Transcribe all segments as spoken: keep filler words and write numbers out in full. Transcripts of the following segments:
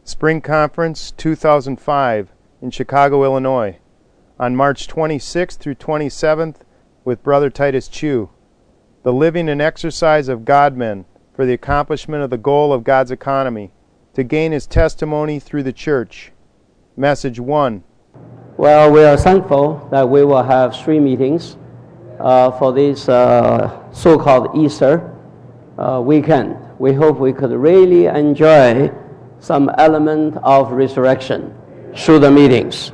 Spring Conference two thousand five in Chicago, Illinois, on March twenty-sixth through twenty-seventh with Brother Titus Chu. The living and exercise of God-men for the accomplishment of the goal of God's economy, to gain His testimony through the church. Message one. Well, we are thankful that we will have three meetings uh, for this uh, so-called Easter uh, weekend. We hope we could really enjoy some element of resurrection through the meetings.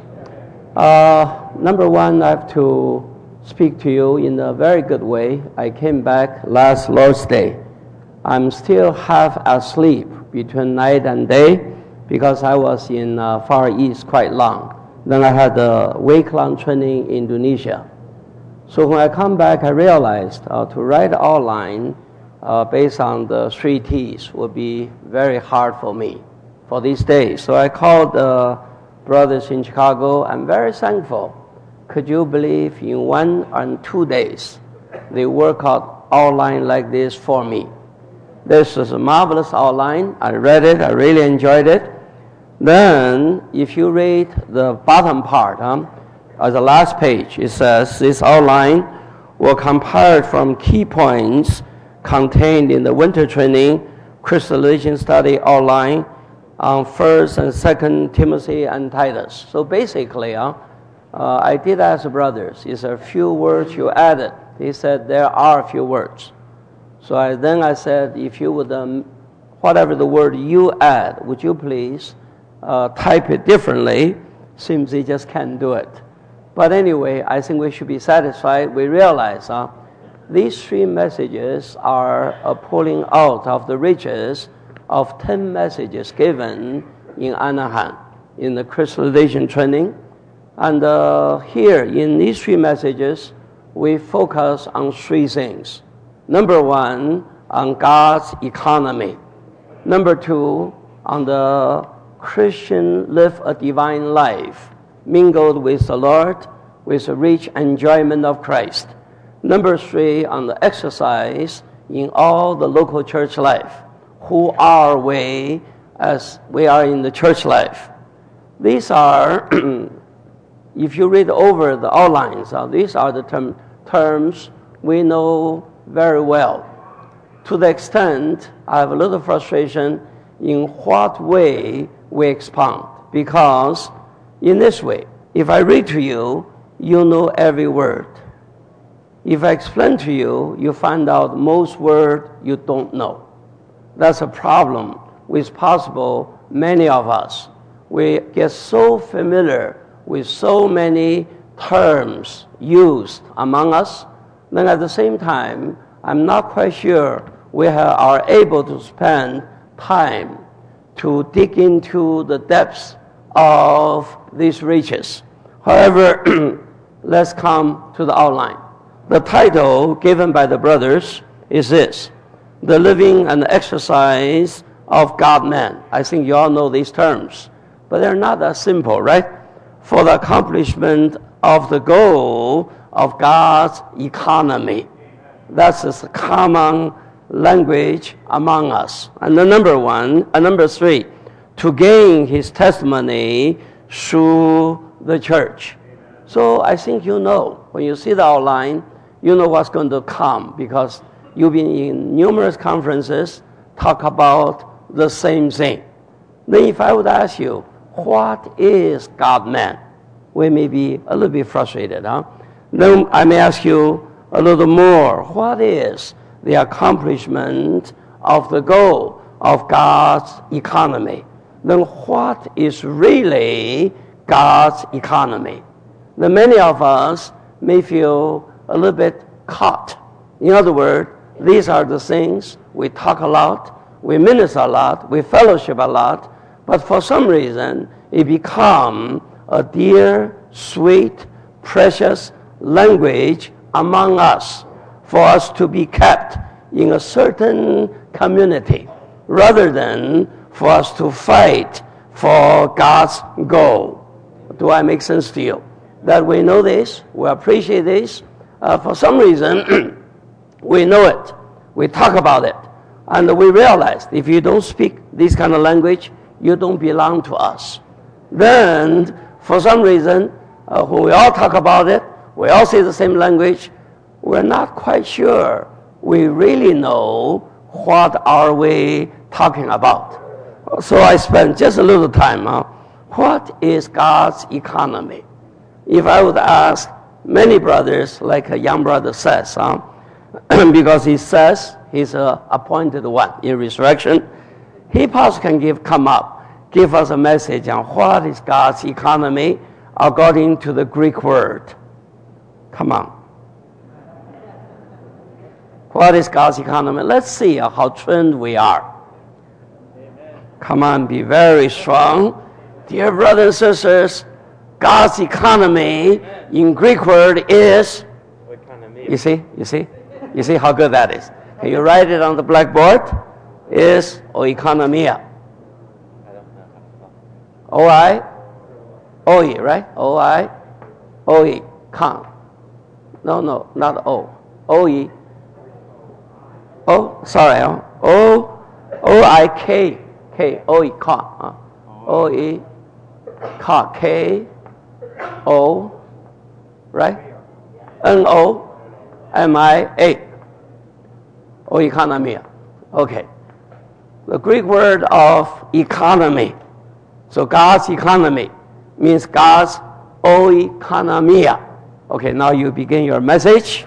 Uh, number one, I have to speak to you in a very good way. I came back last Lord's Day. I'm still half asleep between night and day because I was in uh, Far East quite long. Then I had a week-long training in Indonesia. So when I come back, I realized uh, to write outline uh, based on the three T's would be very hard for me for these days. So I called the brothers in Chicago. I'm very thankful. Could you believe in one and two days they work out outline like this for me? This is a marvelous outline. I read it. I really enjoyed it. Then, if you read the bottom part, huh, as the last page, it says this outline will compare from key points contained in the winter training Christian religion study outline on First and Second Timothy and Titus. So basically, uh, uh, I did ask the brothers, is there a few words you added? They said there are a few words. So I, then I said, if you would, um, whatever the word you add, would you please uh, type it differently? Seems they just can't do it. But anyway, I think we should be satisfied. We realize uh, these three messages are uh, pulling out of the riches of ten messages given in Anaheim in the Christian religion training. And uh, here in these three messages, we focus on three things. Number one, on God's economy. Number two, on the Christian live a divine life, mingled with the Lord, with a rich enjoyment of Christ. Number three, on the exercise in all the local church life. Who are we as we are in the church life? These are, if you read over the outlines, uh, these are the term, terms we know very well. To the extent I have a little frustration in what way we expound. Because in this way, if I read to you, you know every word. If I explain to you, you find out most word you don't know. That's a problem with possible many of us. We get so familiar with so many terms used among us, then at the same time, I'm not quite sure we have, are able to spend time to dig into the depths of these riches. However, let's come to the outline. The title given by the brothers is this: The Living and Exercise of God-Man. I think you all know these terms, but they're not that simple, right? For the accomplishment of the goal of God's economy. That's a common language among us. And the number one, and number three, to gain His testimony through the church. So I think you know, when you see the outline, you know what's going to come, because you've been in numerous conferences talk about the same thing. Then if I would ask you, what is God-Man? We may be a little bit frustrated, huh? Then I may ask you a little more. What is the accomplishment of the goal of God's economy? Then what is really God's economy? Then many of us may feel a little bit caught. In other words, these are the things we talk a lot, we minister a lot, we fellowship a lot, but for some reason it becomes a dear, sweet, precious language among us for us to be kept in a certain community rather than for us to fight for God's goal. Do I make sense to you? That we know this, we appreciate this. Uh, for some reason, we know it. We talk about it. And we realize if you don't speak this kind of language, you don't belong to us. Then, for some reason, uh, when we all talk about it, we all say the same language, we're not quite sure we really know what are we talking about. So I spent just a little time on what is God's economy. If I would ask many brothers, like a young brother says, huh? because he says he's an appointed one in resurrection, he possibly can give, come up, give us a message on what is God's economy according to the Greek word. Come on. What is God's economy? Let's see how trained we are. Amen. Come on, be very strong. Dear brothers and sisters, God's economy Amen. In Greek word is, you see, you see, you see how good that is. Can you write it on the blackboard? Is oikonomia. O I, O E, right? O I, O E, con. No, no, not O. O E. Oh, sorry. O, O I K, K, O E, con. O E, con, K, O, right? N O, M I A. Oikonomia. Okay. The Greek word of economy. So God's economy means God's oikonomia. Okay, now you begin your message.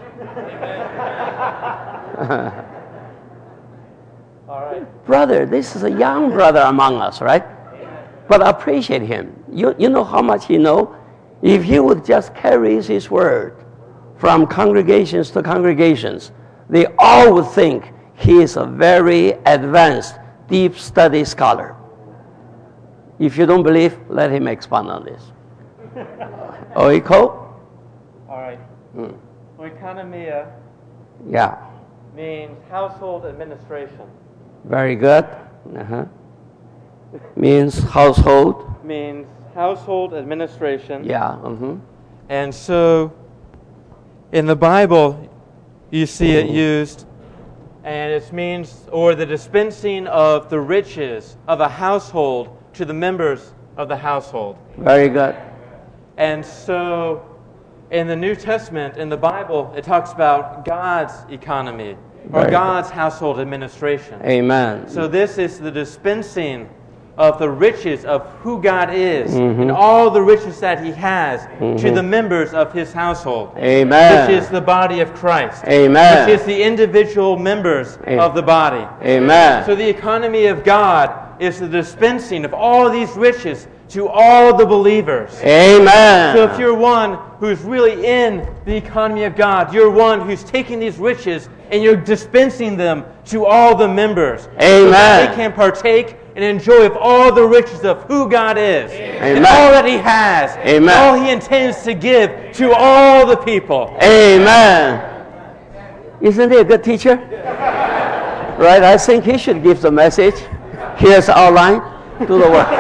All right. Brother, this is a young brother among us, right? But appreciate him. You, you know how much he knows? If he would just carry his word from congregations to congregations, they all would think he is a very advanced, deep study scholar. If you don't believe, let him expound on this. Oiko? All right. Mm. Oikonomia yeah. means household administration. Very good. Uh-huh. Means household. Means household administration. Yeah. Mm-hmm. And so, in the Bible, you see it used, and it means, or the dispensing of the riches of a household to the members of the household. Very good. And so, in the New Testament, in the Bible, it talks about God's economy, or Very God's good. household administration. Amen. So this is the dispensing of the riches of who God is, mm-hmm. and all the riches that He has mm-hmm. to the members of His household. Amen. Which is the body of Christ. Amen. Which is the individual members Amen. Of the body. Amen. So the economy of God is the dispensing of all these riches to all the believers. Amen. So if you're one who's really in the economy of God, you're one who's taking these riches and you're dispensing them to all the members. Amen. So that they can partake and enjoy of all the riches of who God is. Amen. And all that He has. Amen. And all He intends to give to all the people. Amen. Isn't he a good teacher? Right? I think he should give the message. Here's the outline. Do the work.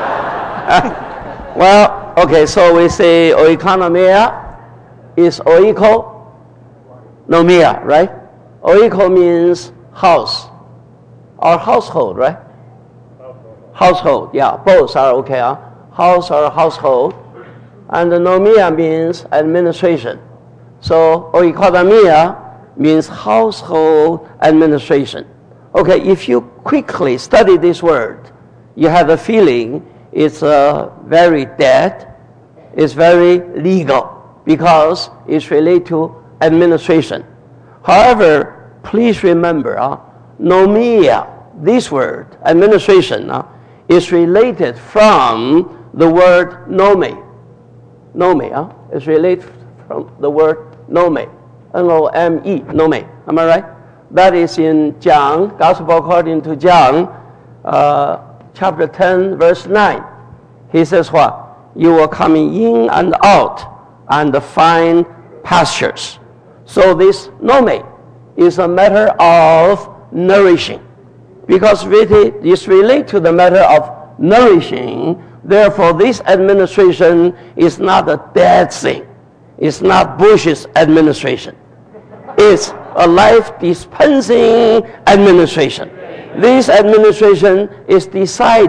Well, okay, so we say oikonomia is oiko nomia, right? Oiko means house or household, right? Household, yeah, both are okay. Huh? House or household. And the nomia means administration. So oikonomia means household administration. Okay, if you quickly study this word, you have the feeling it's uh, very dead, it's very legal, because it's related to administration. However, please remember, uh, nomia, this word, administration, uh, is related from the word nome. Nome, uh, is related from the word nome. N O M E, nome. Am I right? That is in John, Gospel according to John, uh, chapter ten, verse nine. He says what? You will come in and out and find pastures. So this nome is a matter of nourishing. Because it is related to the matter of nourishing, therefore this administration is not a dead thing. It's not Bush's administration. It's a life dispensing administration. This administration is decided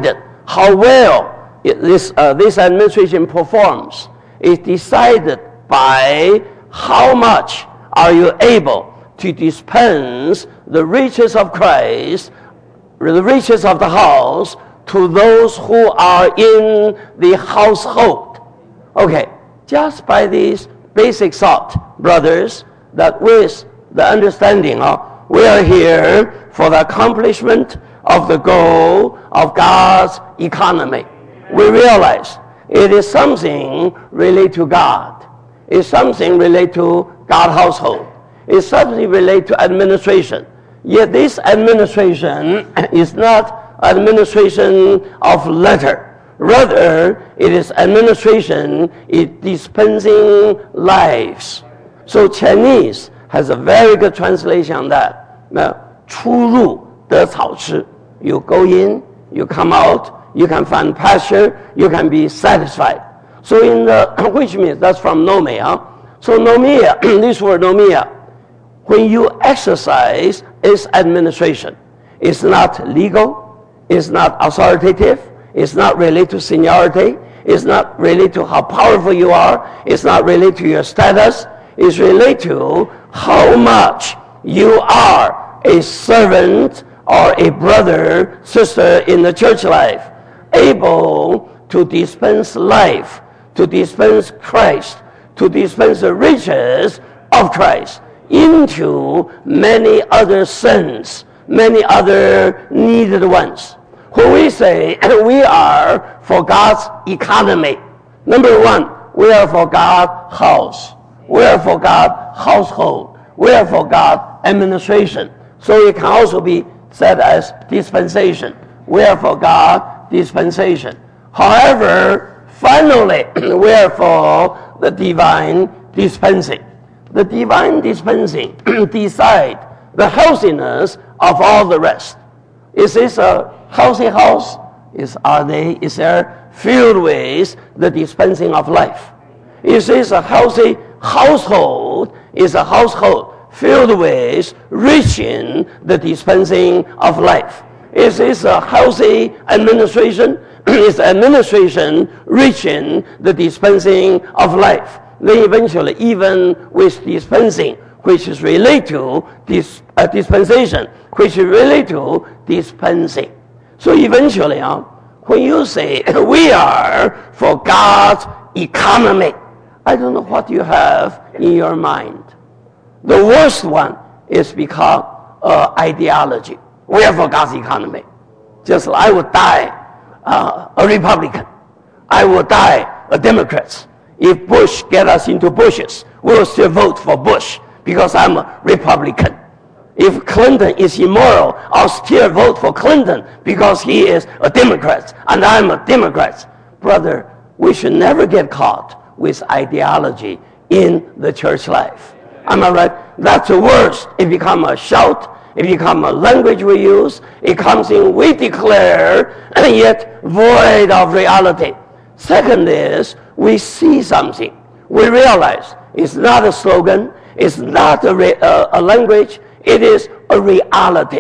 how well it, this, uh, this administration performs is decided by how much are you able to dispense the riches of Christ, the riches of the house, to those who are in the household. Okay, just by this basic thought, brothers, that with the understanding of we are here for the accomplishment of the goal of God's economy, we realize it is something related to God. It's something related to God's household. It's something related to administration. Yet this administration is not administration of letter. Rather, it is administration in dispensing lives. So Chinese has a very good translation on that. Now, 出入得草吃. You go in, you come out, you can find pasture, you can be satisfied. So in the, which means that's from nomia. Huh? So nomia, this word nomia, when you exercise its administration, it's not legal, it's not authoritative, it's not related to seniority, it's not related to how powerful you are, it's not related to your status, it's related to how much you are a servant or a brother, sister in the church life, able to dispense life, to dispense Christ, to dispense the riches of Christ into many other sins, many other needed ones. When we say we are for God's economy, number one, we are for God's house. We are for God's household. We are for God's administration. So it can also be said as dispensation. We are for God's dispensation. However, finally, we are for the divine dispensing. The divine dispensing decide the healthiness of all the rest. Is this a healthy house? Is are they? Is there filled with the dispensing of life? Is this a healthy household? Is a household filled with reaching the dispensing of life? Is this a healthy administration? Is the administration reaching the dispensing of life? Then eventually, even with dispensing, which is related to this uh, dispensation, which is related to dispensing. So eventually, uh, when you say we are for God's economy, I don't know what you have in your mind. The worst one is because uh, ideology. We are for God's economy. Just like I would die uh, a Republican. I would die a Democrat. If Bush get us into Bushes, we will still vote for Bush because I'm a Republican. If Clinton is immoral, I'll still vote for Clinton because he is a Democrat and I'm a Democrat. Brother, we should never get caught with ideology in the church life. Am I right? That's the worst. It becomes a shout. It becomes a language we use. It comes in, we declare, and yet void of reality. Second is, we see something. We realize it's not a slogan. It's not a, re, uh, a language. It is a reality.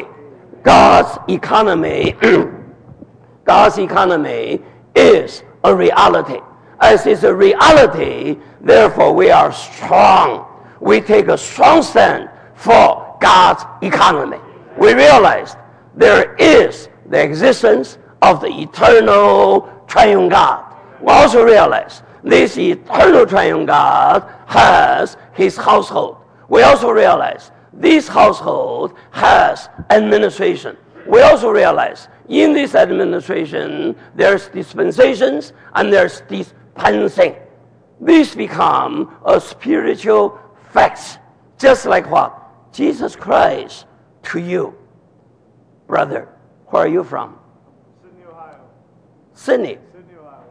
God's economy, God's economy is a reality. As it's a reality, therefore we are strong. We take a strong stand for God's economy. We realize there is the existence of the eternal triune God. We also realize this eternal triune God has his household. We also realize this household has administration. We also realize in this administration there's dispensations and there's dispensing. These become a spiritual facts. Just like what? Jesus Christ to you. Brother, where are you from? Sydney, Ohio. Sydney. Sydney, Ohio.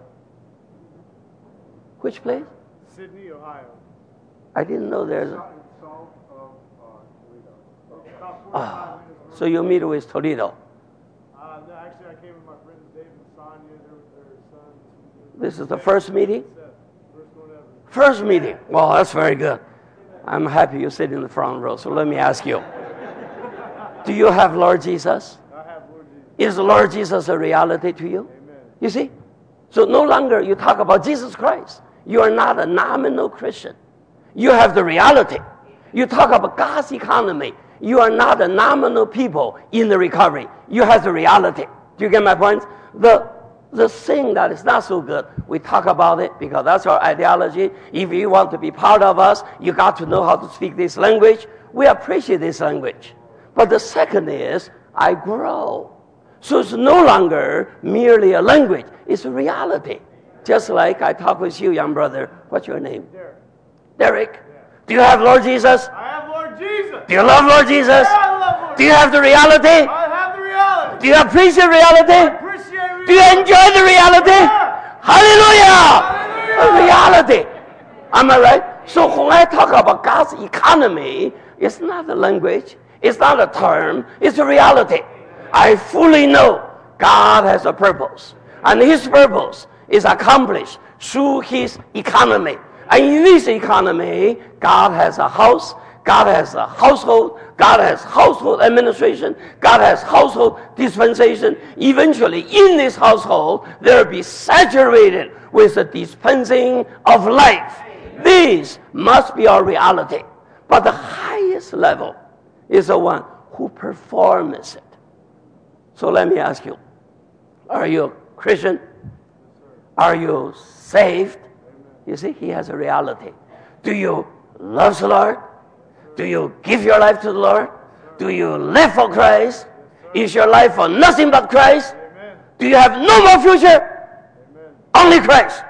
Which place? Sydney, Ohio. I didn't know there's a... South of uh, Toledo. Ah, so you meet with Toledo. Uh, no, actually, I came with my friends Dave and Sonia, their, their son. This is the first meeting? First one ever. First meeting. Well, that's very good. I'm happy you sit in the front row. So let me ask you. Do you have Lord Jesus? I have Lord Jesus. Is Lord Jesus a reality to you? Amen. You see? So no longer you talk about Jesus Christ. You are not a nominal Christian. You have the reality. You talk about God's economy. You are not a nominal people in the recovery. You have the reality. Do you get my point? The, the thing that is not so good, we talk about it because that's our ideology. If you want to be part of us, you got to know how to speak this language. We appreciate this language. But the second is, I grow. So it's no longer merely a language. It's a reality. Just like I talk with you, young brother. What's your name? Derek. Derek. Yeah. Do you have Lord Jesus? I have Lord Jesus. Do you love Lord Jesus? Yeah, I love Lord Do you have the reality? I have the reality. Do you appreciate reality? I appreciate reality. Do you enjoy the reality? Yeah. Hallelujah! Hallelujah. Reality. Am I right? So when I talk about God's economy, it's not a language. It's not a term. It's a reality. I fully know God has a purpose. And His purpose is accomplished through His economy. And in this economy, God has a house, God has a household, God has household administration, God has household dispensation. Eventually, in this household, there will be saturated with the dispensing of life. This must be our reality. But the highest level is the one who performs it. So let me ask you, are you a Christian? Are you saved? You see, he has a reality. Do you love the Lord? Do you give your life to the Lord? Do you live for Christ? Is your life for nothing but Christ? Do you have no more future? Only Christ.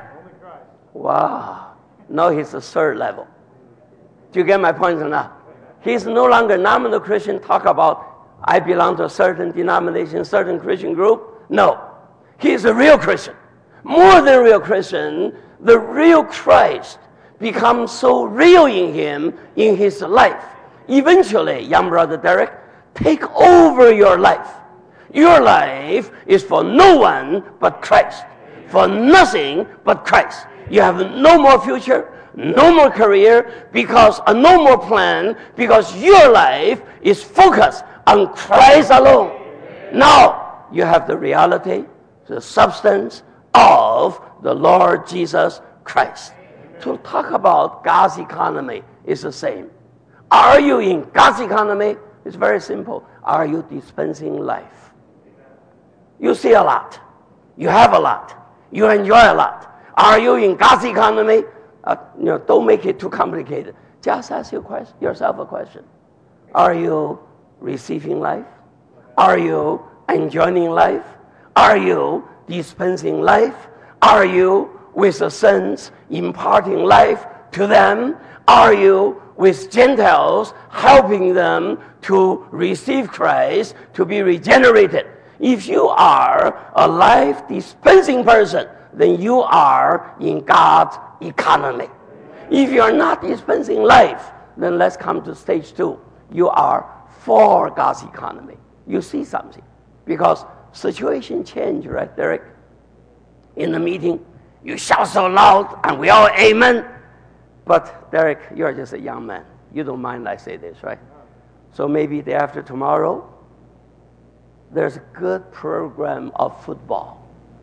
Wow. Now he's the third level. Do you get my point or not? He's no longer nominal Christian, talk about I belong to a certain denomination, certain Christian group. No. He is a real Christian. More than a real Christian, the real Christ becomes so real in him, in his life. Eventually, young brother Derek, take over your life. Your life is for no one but Christ. For nothing but Christ. You have no more future, no more career, because uh, no more plan, because your life is focused on Christ alone. Now, you have the reality, the substance of the Lord Jesus Christ. To talk about God's economy is the same. Are you in God's economy? It's very simple. Are you dispensing life? You see a lot. You have a lot. You enjoy a lot. Are you in God's economy? Uh, you know, don't make it too complicated. Just ask your question, yourself a question. Are you receiving life? Are you enjoying life? Are you dispensing life? Are you with the saints imparting life to them? Are you with Gentiles helping them to receive Christ, to be regenerated? If you are a life dispensing person, then you are in God's economy. If you are not dispensing life, then let's come to stage two. You are for God's economy. You see something. Because situation change, right, Derek? In the meeting, you shout so loud, and we all amen. But, Derek, you're just a young man. You don't mind I say this, right? So maybe day after tomorrow, there's a good program of football.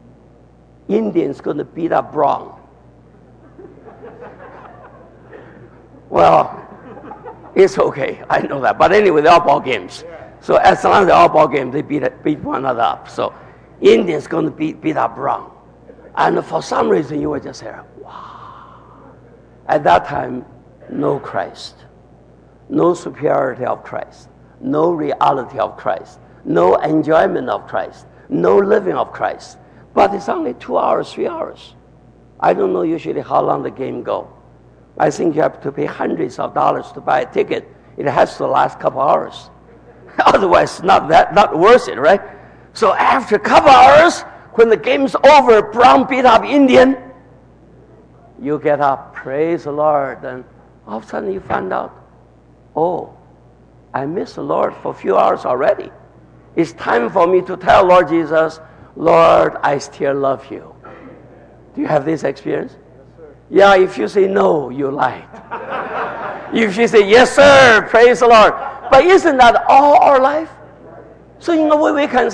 Indians going to beat up Brown. Well, it's okay. I know that. But anyway, they're all ball games. So as long as they're all ball games, they beat, beat one another up. So Indians going to beat, beat up Brown. And for some reason, you were just there. Wow. At that time, no Christ. No superiority of Christ. No reality of Christ. No enjoyment of Christ. No living of Christ. But it's only two hours, three hours. I don't know usually how long the game go. I think you have to pay hundreds of dollars to buy a ticket. It has to last a couple hours. Otherwise, not that, not worth it, right? So after a couple hours, when the game's over, Brown beat up Indian, you get up, praise the Lord, and all of a sudden you find out, oh, I missed the Lord for a few hours already. It's time for me to tell Lord Jesus, Lord, I still love you. Do you have this experience? Yes, sir. Yeah, if you say no, you lied. If you say, yes, sir, praise the Lord. But isn't that all our life? So in a way we can say,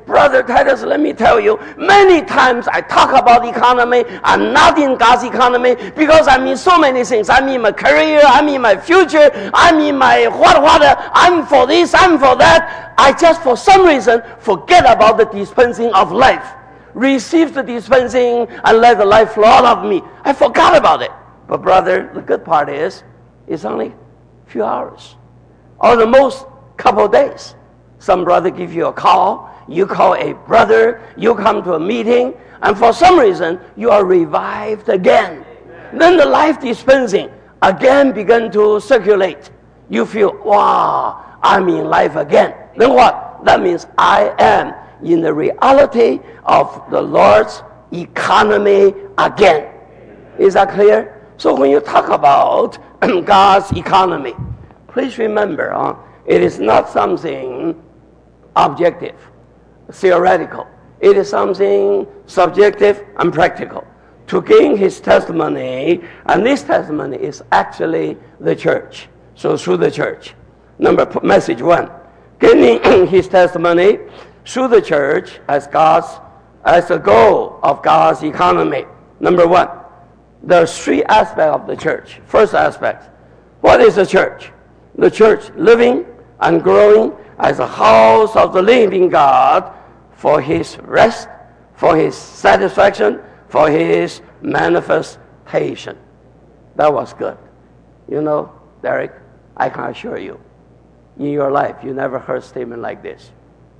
Brother Titus, let me tell you, many times I talk about economy. I'm not in God's economy because I'm in so many things. I'm in my career, I'm in my future, I'm in my what, what, I'm for this, I'm for that. I just, for some reason, forget about the dispensing of life. Receive the dispensing and let the life flow out of me. I forgot about it. But brother, the good part is, it's only a few hours. Or the most couple of days. Some brother give you a call, you call a brother, you come to a meeting, and for some reason, you are revived again. Amen. Then the life dispensing again begin to circulate. You feel, wow, I'm in life again. Then what? That means I am in the reality of the Lord's economy again. Is that clear? So when you talk about God's economy, please remember, uh, it is not something objective, theoretical. It is something subjective and practical. To gain his testimony, and this testimony is actually the church. So through the church. Number message one, gaining his testimony through the church as God's as the goal of God's economy. Number one, there's three aspects of the church. First aspect, what is the church? The church living and growing as a house of the living God for his rest, for his satisfaction, for his manifestation. That was good. You know, Derek, I can assure you, in your life, you never heard a statement like this.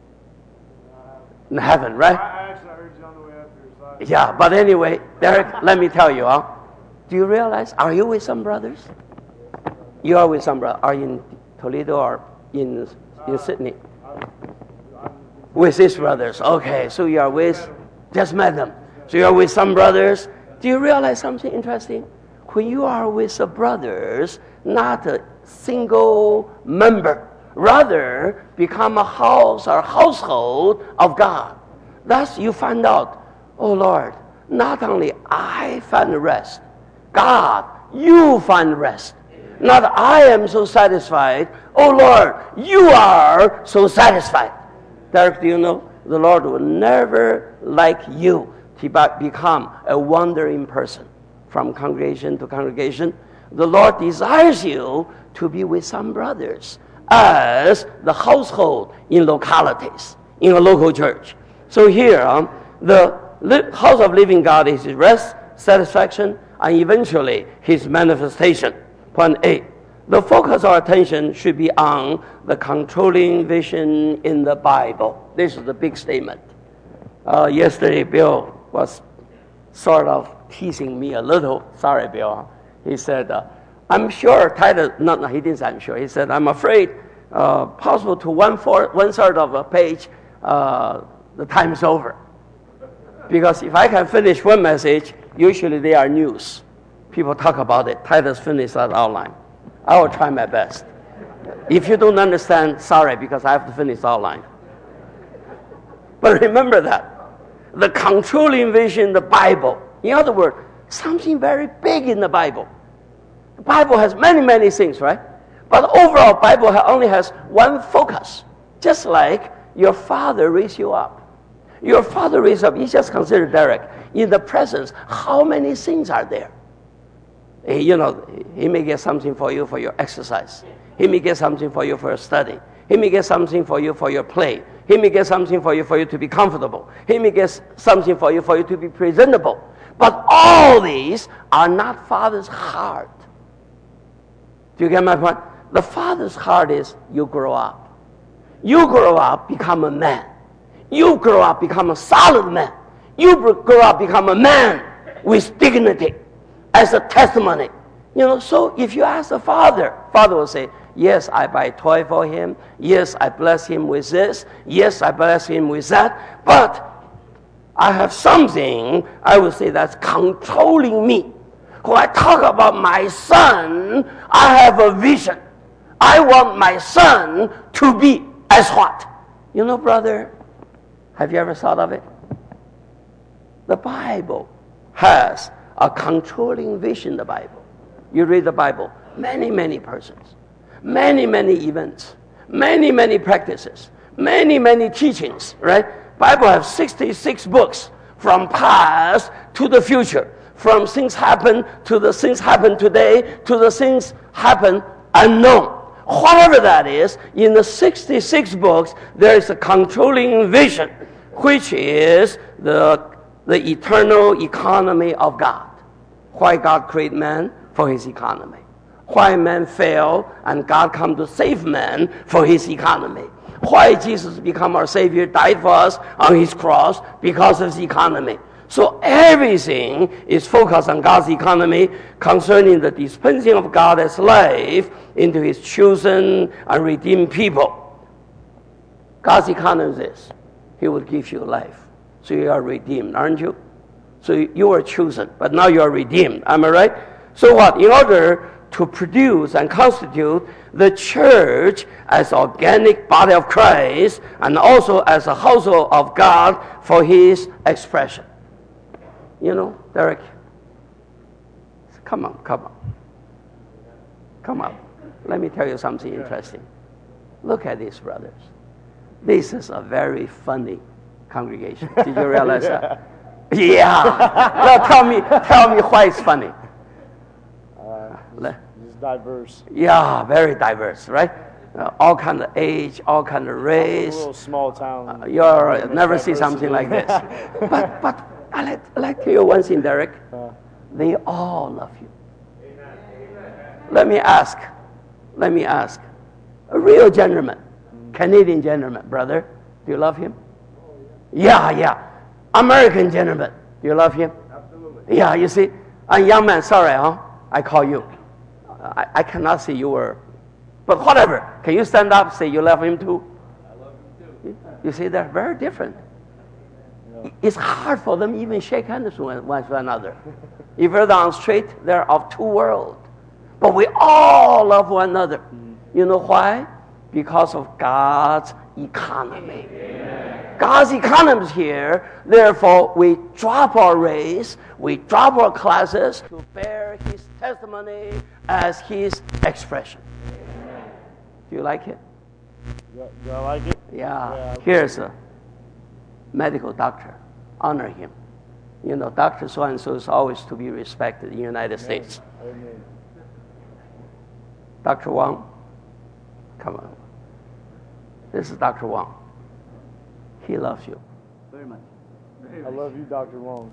In heaven, right? I actually heard you on the way up here. So yeah, but anyway, Derek, let me tell you, huh? Do you realize, are you with some brothers? You are with some brothers. Are you in Toledo or in, in uh, Sydney? I'm, I'm with these brothers. Okay, so you are with, just met them. So you are with some brothers. Do you realize something interesting? When you are with the brothers, not a single member, rather become a house or household of God. Thus you find out, oh Lord, not only I find rest, God, you find rest. Not I am so satisfied, oh Lord, you are so satisfied. Derek, do you know, the Lord will never like you to become a wandering person from congregation to congregation. The Lord desires you to be with some brothers as the household in localities, in a local church. So here, um, the li- house of living God is his rest, satisfaction, and eventually his manifestation. Point A, the focus of our attention should be on the controlling vision in the Bible. This is the big statement. Uh, yesterday, Bill was sort of teasing me a little. Sorry, Bill. He said, uh, I'm sure Titus, no, no, he didn't say I'm sure. He said, I'm afraid, uh, possible to one fourth, one third of a page, uh, the time is over. Because if I can finish one message, usually they are news. People talk about it. Titus finished that outline. I will try my best. If you don't understand, sorry, because I have to finish the outline. But remember that. The controlling vision in the Bible. In other words, something very big in the Bible. The Bible has many, many things, right? But overall, Bible only has one focus. Just like your father raised you up. Your father raised up, you just consider Derek. In the presence, how many things are there? You know, he may get something for you for your exercise. He may get something for you for your study. He may get something for you for your play. He may get something for you for you to be comfortable. He may get something for you for you to be presentable. But all these are not Father's heart. Do you get my point? The Father's heart is you grow up. You grow up, become a man. You grow up, become a solid man. You grow up, become a man with dignity as a testimony. You know, so if you ask the Father, Father will say, yes, I buy toy for him. Yes, I bless him with this. Yes, I bless him with that. But I have something, I would say, that's controlling me. When I talk about my son, I have a vision. I want my son to be as what? You know, brother, have you ever thought of it? The Bible has a controlling vision, the Bible. You read the Bible, many, many persons, many, many events, many, many practices, many, many teachings, right? Bible has sixty-six books from past to the future. From things happen to the things happen today to the things happen unknown. Whatever that is, in the sixty-six books, there is a controlling vision, which is the, the eternal economy of God. Why God created man? For his economy. Why man fell and God come to save man? For his economy. Why Jesus become our Savior, died for us on his cross? Because of his economy. So everything is focused on God's economy concerning the dispensing of God as life into his chosen and redeemed people. God's economy is this. He will give you life. So you are redeemed, aren't you? So you are chosen, but now you are redeemed. Am I right? So what? In order to produce and constitute the church as organic body of Christ and also as a household of God for his expression. You know, Derek, come on, come on. Come on. Let me tell you something interesting. Look at these brothers. This is a very funny congregation. Did you realize that? Yeah. Now tell me, tell me why it's funny. Uh, it's, it's diverse. Yeah, very diverse, right? Uh, all kind of age, all kind of race. A little small town. Uh, you'll never see something like this. but but I like, I like to tell you one thing, Derek. Uh, they all love you. Amen. Let me ask. Let me ask. A real gentleman, mm-hmm. Canadian gentleman, brother, do you love him? Oh, yeah. yeah, yeah. American gentleman, do you love him? Absolutely. Yeah, you see. A young man, sorry, huh? I call you. I, I cannot see you were. But whatever. Can you stand up and say you love him too? I love him too. You see, they're very different. Yeah. It's hard for them even shake hands with one another. If you're on the street, they're of two worlds. But we all love one another. Mm-hmm. You know why? Because of God's economy. Amen. God's economy is here. Therefore, we drop our race, we drop our classes to bear his testimony as his expression. Amen. Do you like it? Do, do I like it? Yeah. yeah Here's a medical doctor. Honor him. You know, Doctor so-and-so is always to be respected in the United Amen. States. Amen. Doctor Wang, come on. This is Doctor Wang. He loves you. Very much. Very I love you, Doctor Wang.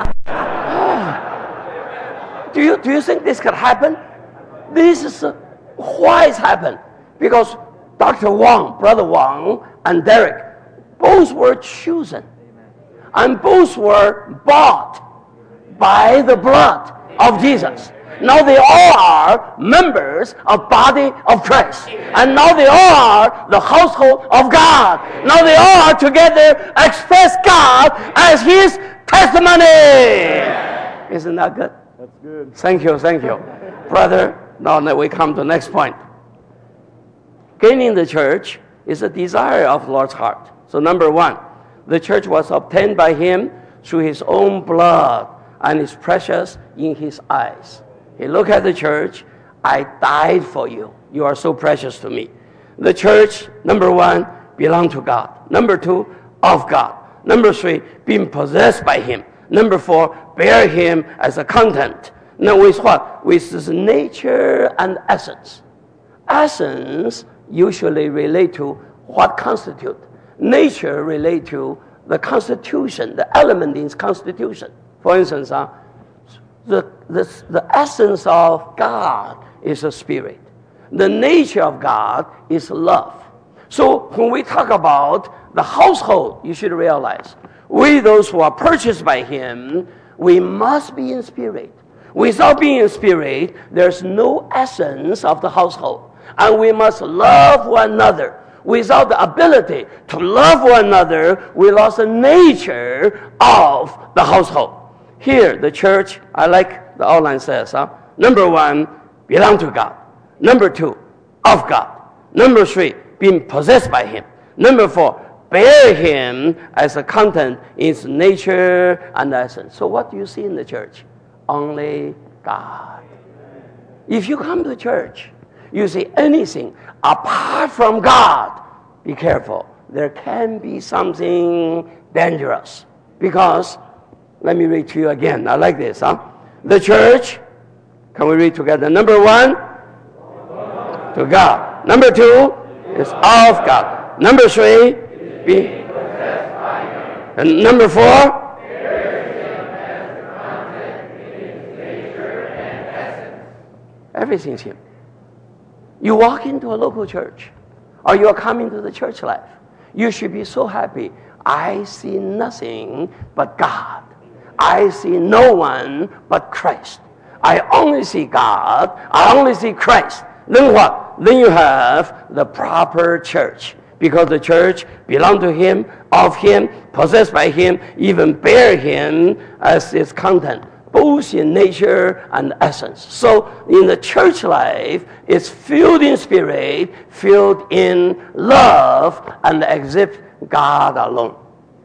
do you do you think this could happen? This is uh, why it's happened. Because Doctor Wang, Brother Wang, and Derek, both were chosen. And both were bought by the blood of Jesus. Now they all are members of body of Christ. And now they all are the household of God. Now they all are together express God as his testimony. Isn't that good? That's good. Thank you, thank you. Brother, now that we come to the next point. Gaining the church is a desire of the Lord's heart. So number one, the church was obtained by him through his own blood and is precious in his eyes. He looked at the church. I died for you. You are so precious to me. The church, number one, belonged to God. Number two, of God. Number three, being possessed by him. Number four, bear him as a content. Now with what? With his nature and essence. Essence usually relate to what constitute. Nature relate to the constitution, the element in its constitution. For instance, uh, the, the, the essence of God is a spirit. The nature of God is love. So when we talk about the household, you should realize, we those who are purchased by him, we must be in spirit. Without being in spirit, there's no essence of the household. And we must love one another. Without the ability to love one another, we lost the nature of the household. Here, the church, I like the outline says, huh? Number one, belong to God. Number two, of God. Number three, being possessed by him. Number four, bear him as a content in its nature and essence. So what do you see in the church? Only God. If you come to church, you see anything apart from God, be careful. there can be something dangerous. Because, let me read to you again. I like this, huh? The church, can we read together? Number one, to God. Number two, is of God. Number three, be. And number four, everything's Him. You walk into a local church, or you are coming to the church life, you should be so happy. I see nothing but God. I see no one but Christ. I only see God. I only see Christ. Then what? Then you have the proper church. Because the church belongs to Him, of Him, possessed by Him, even bear Him as its content, both in nature and essence. So in the church life, it's filled in spirit, filled in love, and exhibit God alone.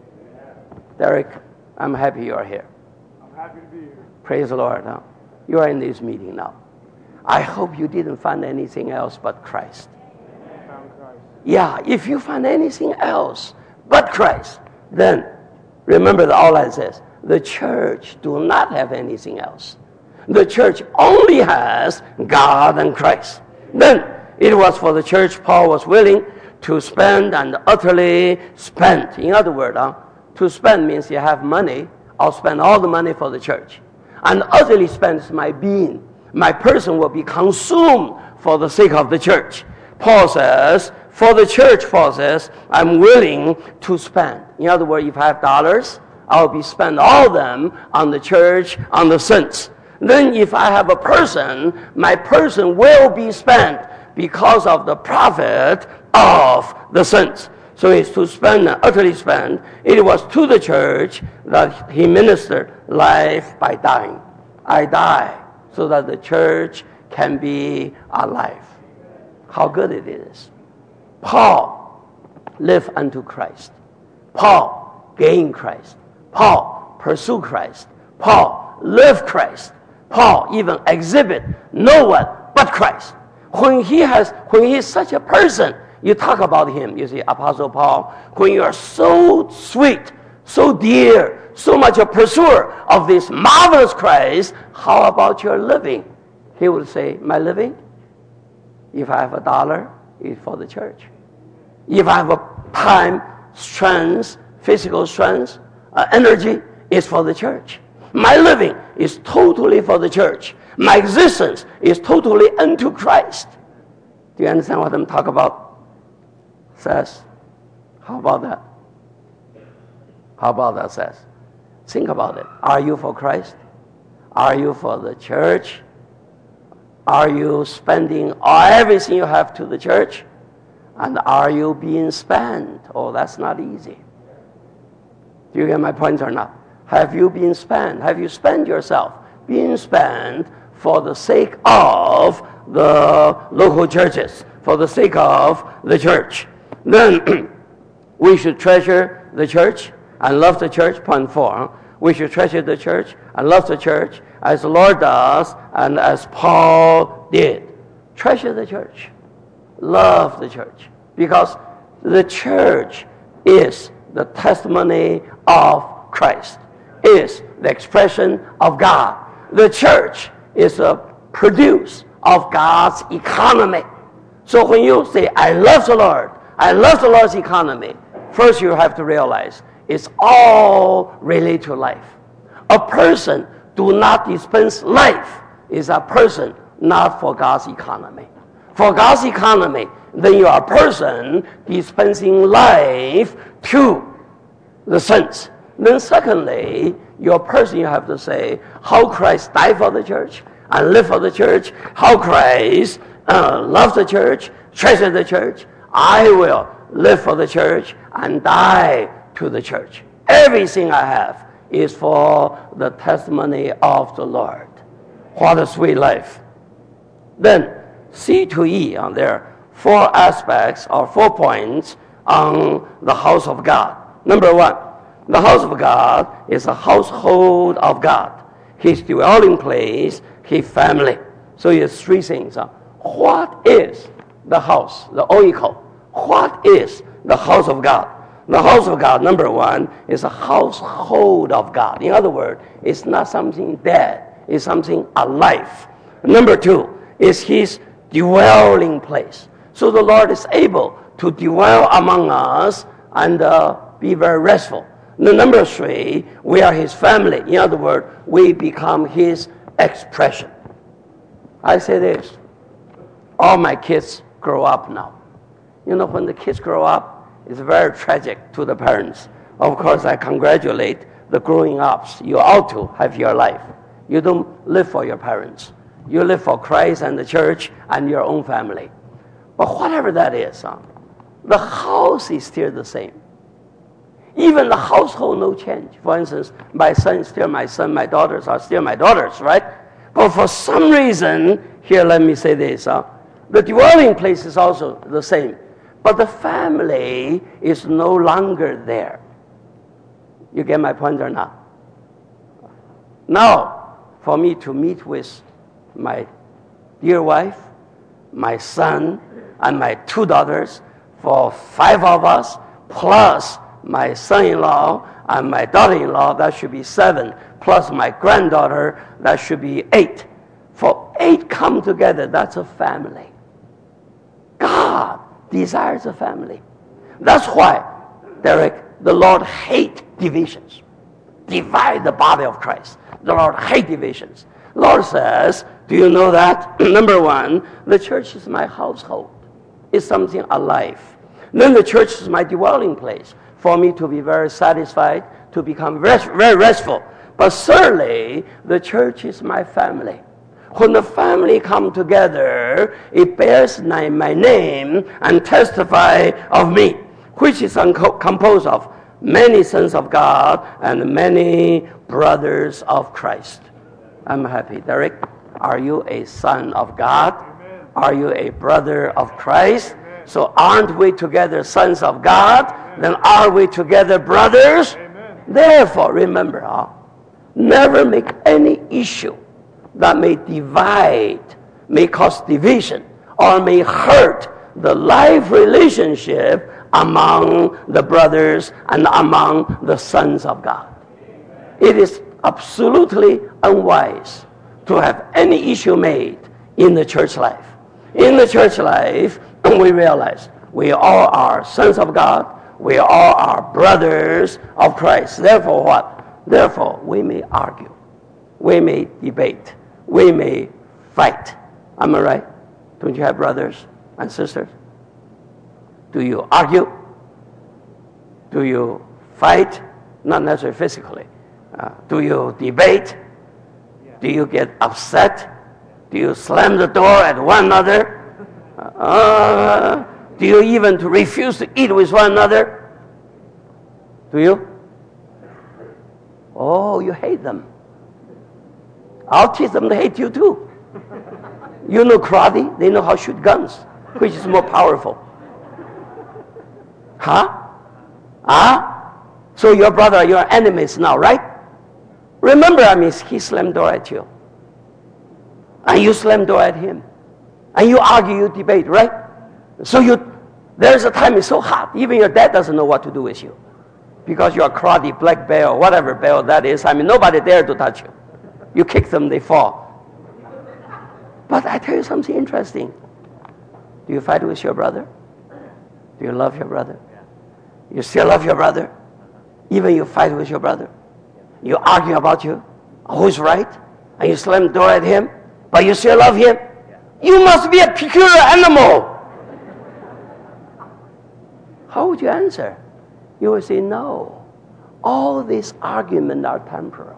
Derek, I'm happy you are here. I'm happy to be here. Praise the Lord. Huh? You are in this meeting now. I hope you didn't find anything else but Christ. I found Christ. Yeah, if you find anything else but Christ, then remember the outline says, the church do not have anything else. The church only has God and Christ. Then it was for the church Paul was willing to spend and utterly spend. In other words, huh, to spend means you have money. I'll spend all the money for the church. And utterly spends my being. My person will be consumed for the sake of the church. Paul says, for the church, Paul says, I'm willing to spend. In other words, if I have dollars, I'll be spend all of them on the church, on the saints. Then if I have a person, my person will be spent because of the profit of the saints. So it's to spend, utterly spend. It was to the church that he ministered life by dying. I die so that the church can be alive. How good it is. Paul lived unto Christ. Paul gained Christ. Paul pursued Christ. Paul lived Christ. Paul even exhibit no one but Christ. When he has, when he is such a person, you talk about him. You see, Apostle Paul, when you are so sweet, so dear, so much a pursuer of this marvelous Christ, how about your living? He would say, my living, if I have a dollar, is for the church. If I have a time, strength, physical strength, uh, energy, is for the church. My living is totally for the church. My existence is totally unto Christ. Do you understand what I'm talking about? Says, how about that? How about that, says? Think about it. Are you for Christ? Are you for the church? Are you spending everything you have to the church? And are you being spent? Oh, that's not easy. Do you get my point or not? Have you been spent? Have you spent yourself being spent for the sake of the local churches, for the sake of the church? Then we should treasure the church and love the church. Point four. We should treasure the church and love the church as the Lord does and as Paul did. Treasure the church. Love the church. Because the church is the testimony of Christ, is the expression of God. The church is a produce of God's economy. So when you say, I love the Lord, I love the Lord's economy, first you have to realize it's all related to life. A person do not dispense life is a person not for God's economy. For God's economy, then you are a person dispensing life to the saints. Then secondly, you're a person, you have to say, how Christ died for the church and lived for the church, how Christ uh, loved the church, treasured the church. I will live for the church and die to the church. Everything I have is for the testimony of the Lord. What a sweet life. Then C to E, uh, there are four aspects or four points on the house of God. Number one, the house of God is a household of God. His dwelling place, His family. So it's three things. Uh, what is the house, the oikos? What is the house of God. The house of God, number one, is a household of God. In other words, it's not something dead. It's something alive. Number two is his dwelling place. So the Lord is able to dwell among us and uh, be very restful. The number three, we are his family. In other words, we become his expression. I say this, all my kids grow up now. You know, when the kids grow up, it's very tragic to the parents. Of course, I congratulate the growing ups. You ought to have your life. You don't live for your parents. You live for Christ and the church and your own family. But whatever that is, huh, the house is still the same. Even the household, no change. For instance, my son is still my son, my daughters are still my daughters, right? But for some reason, here let me say this, huh, the dwelling place is also the same. But the family is no longer there. You get my point or not? Now, for me to meet with my dear wife, my son, and my two daughters, for five of us, plus my son-in-law and my daughter-in-law, that should be seven, plus my granddaughter, that should be eight. For eight come together, that's a family. God desires a family. That's why, Derek, the Lord hates divisions. Divide the body of Christ. The Lord hates divisions. Lord says, do you know that? Number one, the church is my household. It's something alive. Then the church is my dwelling place for me to be very satisfied, to become rest, very restful. But thirdly, the church is my family. When the family come together, it bears my name and testify of me, which is composed of many sons of God and many brothers of Christ. I'm happy. Derek, are you a son of God? Amen. Are you a brother of Christ? Amen. So aren't we together sons of God? Amen. Then are we together brothers? Amen. Therefore, remember, huh, never make any issue that may divide, may cause division, or may hurt the life relationship among the brothers and among the sons of God. It is absolutely unwise to have any issue made in the church life. In the church life, we realize we all are sons of God. We all are brothers of Christ. Therefore what? Therefore, we may argue. We may debate. We may fight. Am I right? Don't you have brothers and sisters? Do you argue? Do you fight? Not necessarily physically. Uh, do you debate? Do you get upset? Do you slam the door at one another? Uh, do you even to refuse to eat with one another? Do you? Oh, you hate them. I'll teach them to hate you too. You know karate, they know how to shoot guns. Which is more powerful? Huh? Huh? So your brother, your enemies now, right? Remember, I mean, he slammed door at you. And you slam door at him. And you argue, you debate, right? So you, there's a time it's so hot, even your dad doesn't know what to do with you. Because you're a karate, black belt, or whatever belt that is. I mean, nobody dare to touch you. You kick them, they fall. But I tell you something interesting. Do you fight with your brother? Do you love your brother? You still love your brother? Even you fight with your brother? You argue about you, who's right? And you slam the door at him, but you still love him? You must be a peculiar animal. How would you answer? You would say, no. All these arguments are temporal.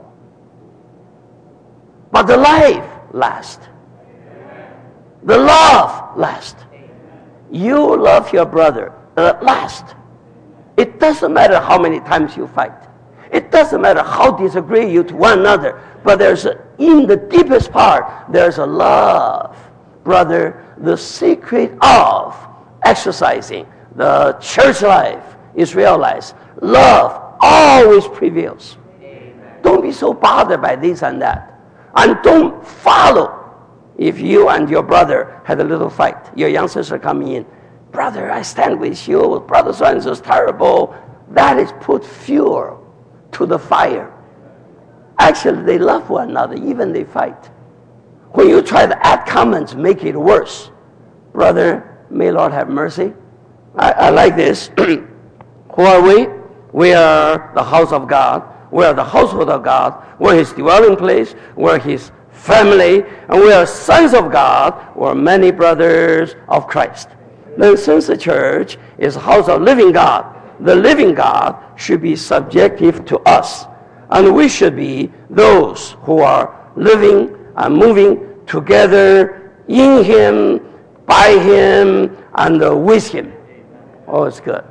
But the life lasts. The love lasts. You love your brother at last. It doesn't matter how many times you fight. It doesn't matter how disagree you to one another. But there's a, in the deepest part, there's a love. Brother, the secret of exercising the church life is realized. Love always prevails. Amen. Don't be so bothered by this and that. And don't follow. If you and your brother had a little fight, your young sister coming in, brother, I stand with you, brother so-and-so is terrible. That is put fuel to the fire. Actually, they love one another, even they fight. When you try to add comments, make it worse. Brother, may Lord have mercy. I, I like this. Who are we? We are the house of God. We are the household of God. We're His dwelling place. We're His family. And we are sons of God. We're many brothers of Christ. Then since the church is a house of living God, the living God should be subjective to us. And we should be those who are living and moving together in Him, by Him, and with Him. Oh, it's good.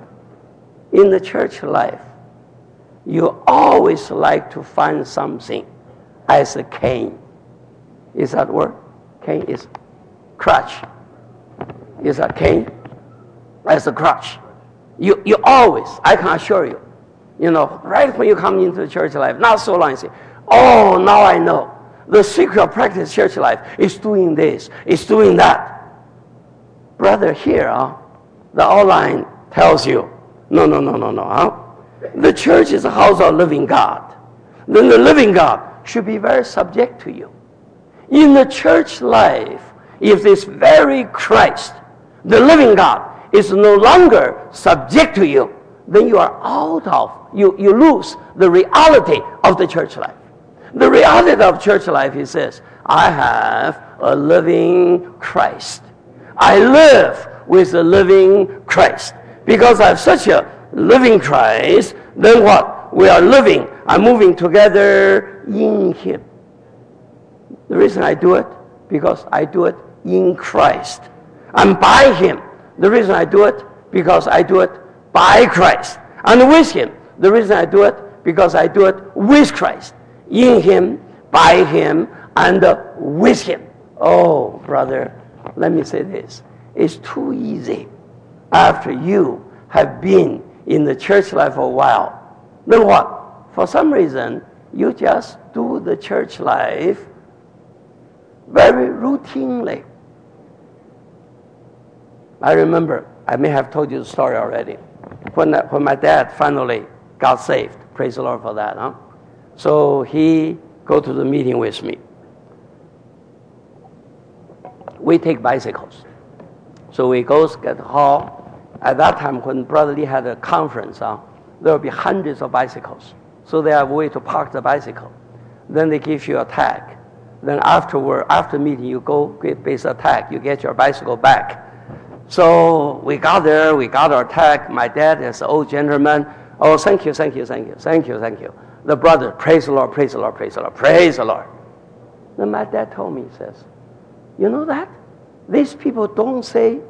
In the church life, you always like to find something as a cane. Is that word? Cane is crutch. Is a cane as a crutch. You, you always, I can assure you, you know, right when you come into the church life, not so long, you say, oh, now I know. The secret of practice church life is doing this, is doing that. Brother, here, uh, the outline tells you, no, no, no, no, no. Huh? The church is a house of living God. Then the living God should be very subject to you. In the church life, if this very Christ, the living God, is no longer subject to you, then you are out of, you, you lose the reality of the church life. The reality of church life is this: I have a living Christ. I live with a living Christ. Because I have such a living Christ, then what? We are living and moving together in Him. The reason I do it, because I do it in Christ. And by Him. The reason I do it, because I do it by Christ. And with Him. The reason I do it, because I do it with Christ. In Him, by Him, and uh, with Him. Oh, brother, let me say this. It's too easy. After you have been in the church life for a while, then what? For some reason, you just do the church life very routinely. I remember, I may have told you the story already, when, when my dad finally got saved. Praise the Lord for that. Huh? So he go to the meeting with me. We take bicycles. So we go get the hall. At that time, when Brother Lee had a conference, uh, there will be hundreds of bicycles. So they have a way to park the bicycle. Then they give you a tag. Then afterward, after meeting, you go get base a tag. You get your bicycle back. So we got there. We got our tag. My dad is an old gentleman. Oh, thank you, thank you, thank you, thank you, thank you. The brother, praise the Lord, praise the Lord, praise the Lord, praise the Lord. Then my dad told me, he says, you know that? These people don't say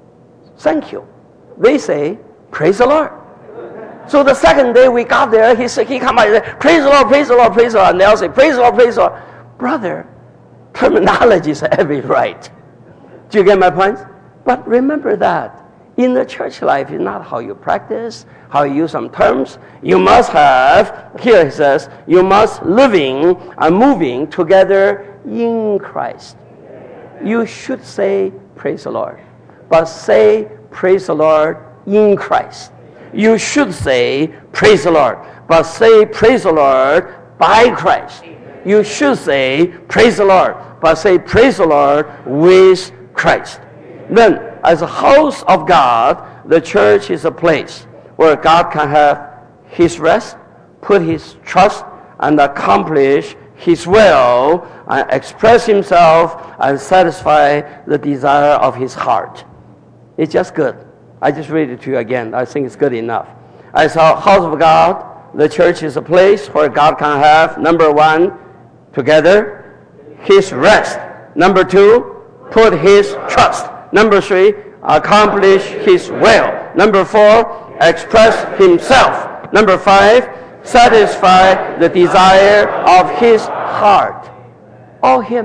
thank you. They say, praise the Lord. So the second day we got there, he said, he come out and said, praise the Lord, praise the Lord, praise the Lord. And they all say, praise the Lord, praise the Lord. Brother, terminology is every right. Do you get my point? But remember that in the church life, it's not how you practice, how you use some terms. You must have, here it says, you must living and moving together in Christ. You should say, praise the Lord. But say, praise the Lord in Christ. You should say, praise the Lord. But say, praise the Lord by Christ. You should say, praise the Lord. But say, praise the Lord with Christ. Then, as a house of God, the church is a place where God can have His rest, put His trust, and accomplish His will, and express Himself, and satisfy the desire of His heart. It's just good. I just read it to you again. I think it's good enough. As a house of God, the church is a place where God can have, number one, together, His rest. Number two, put His trust. Number three, accomplish His will. Number four, express Himself. Number five, satisfy the desire of His heart. All Him.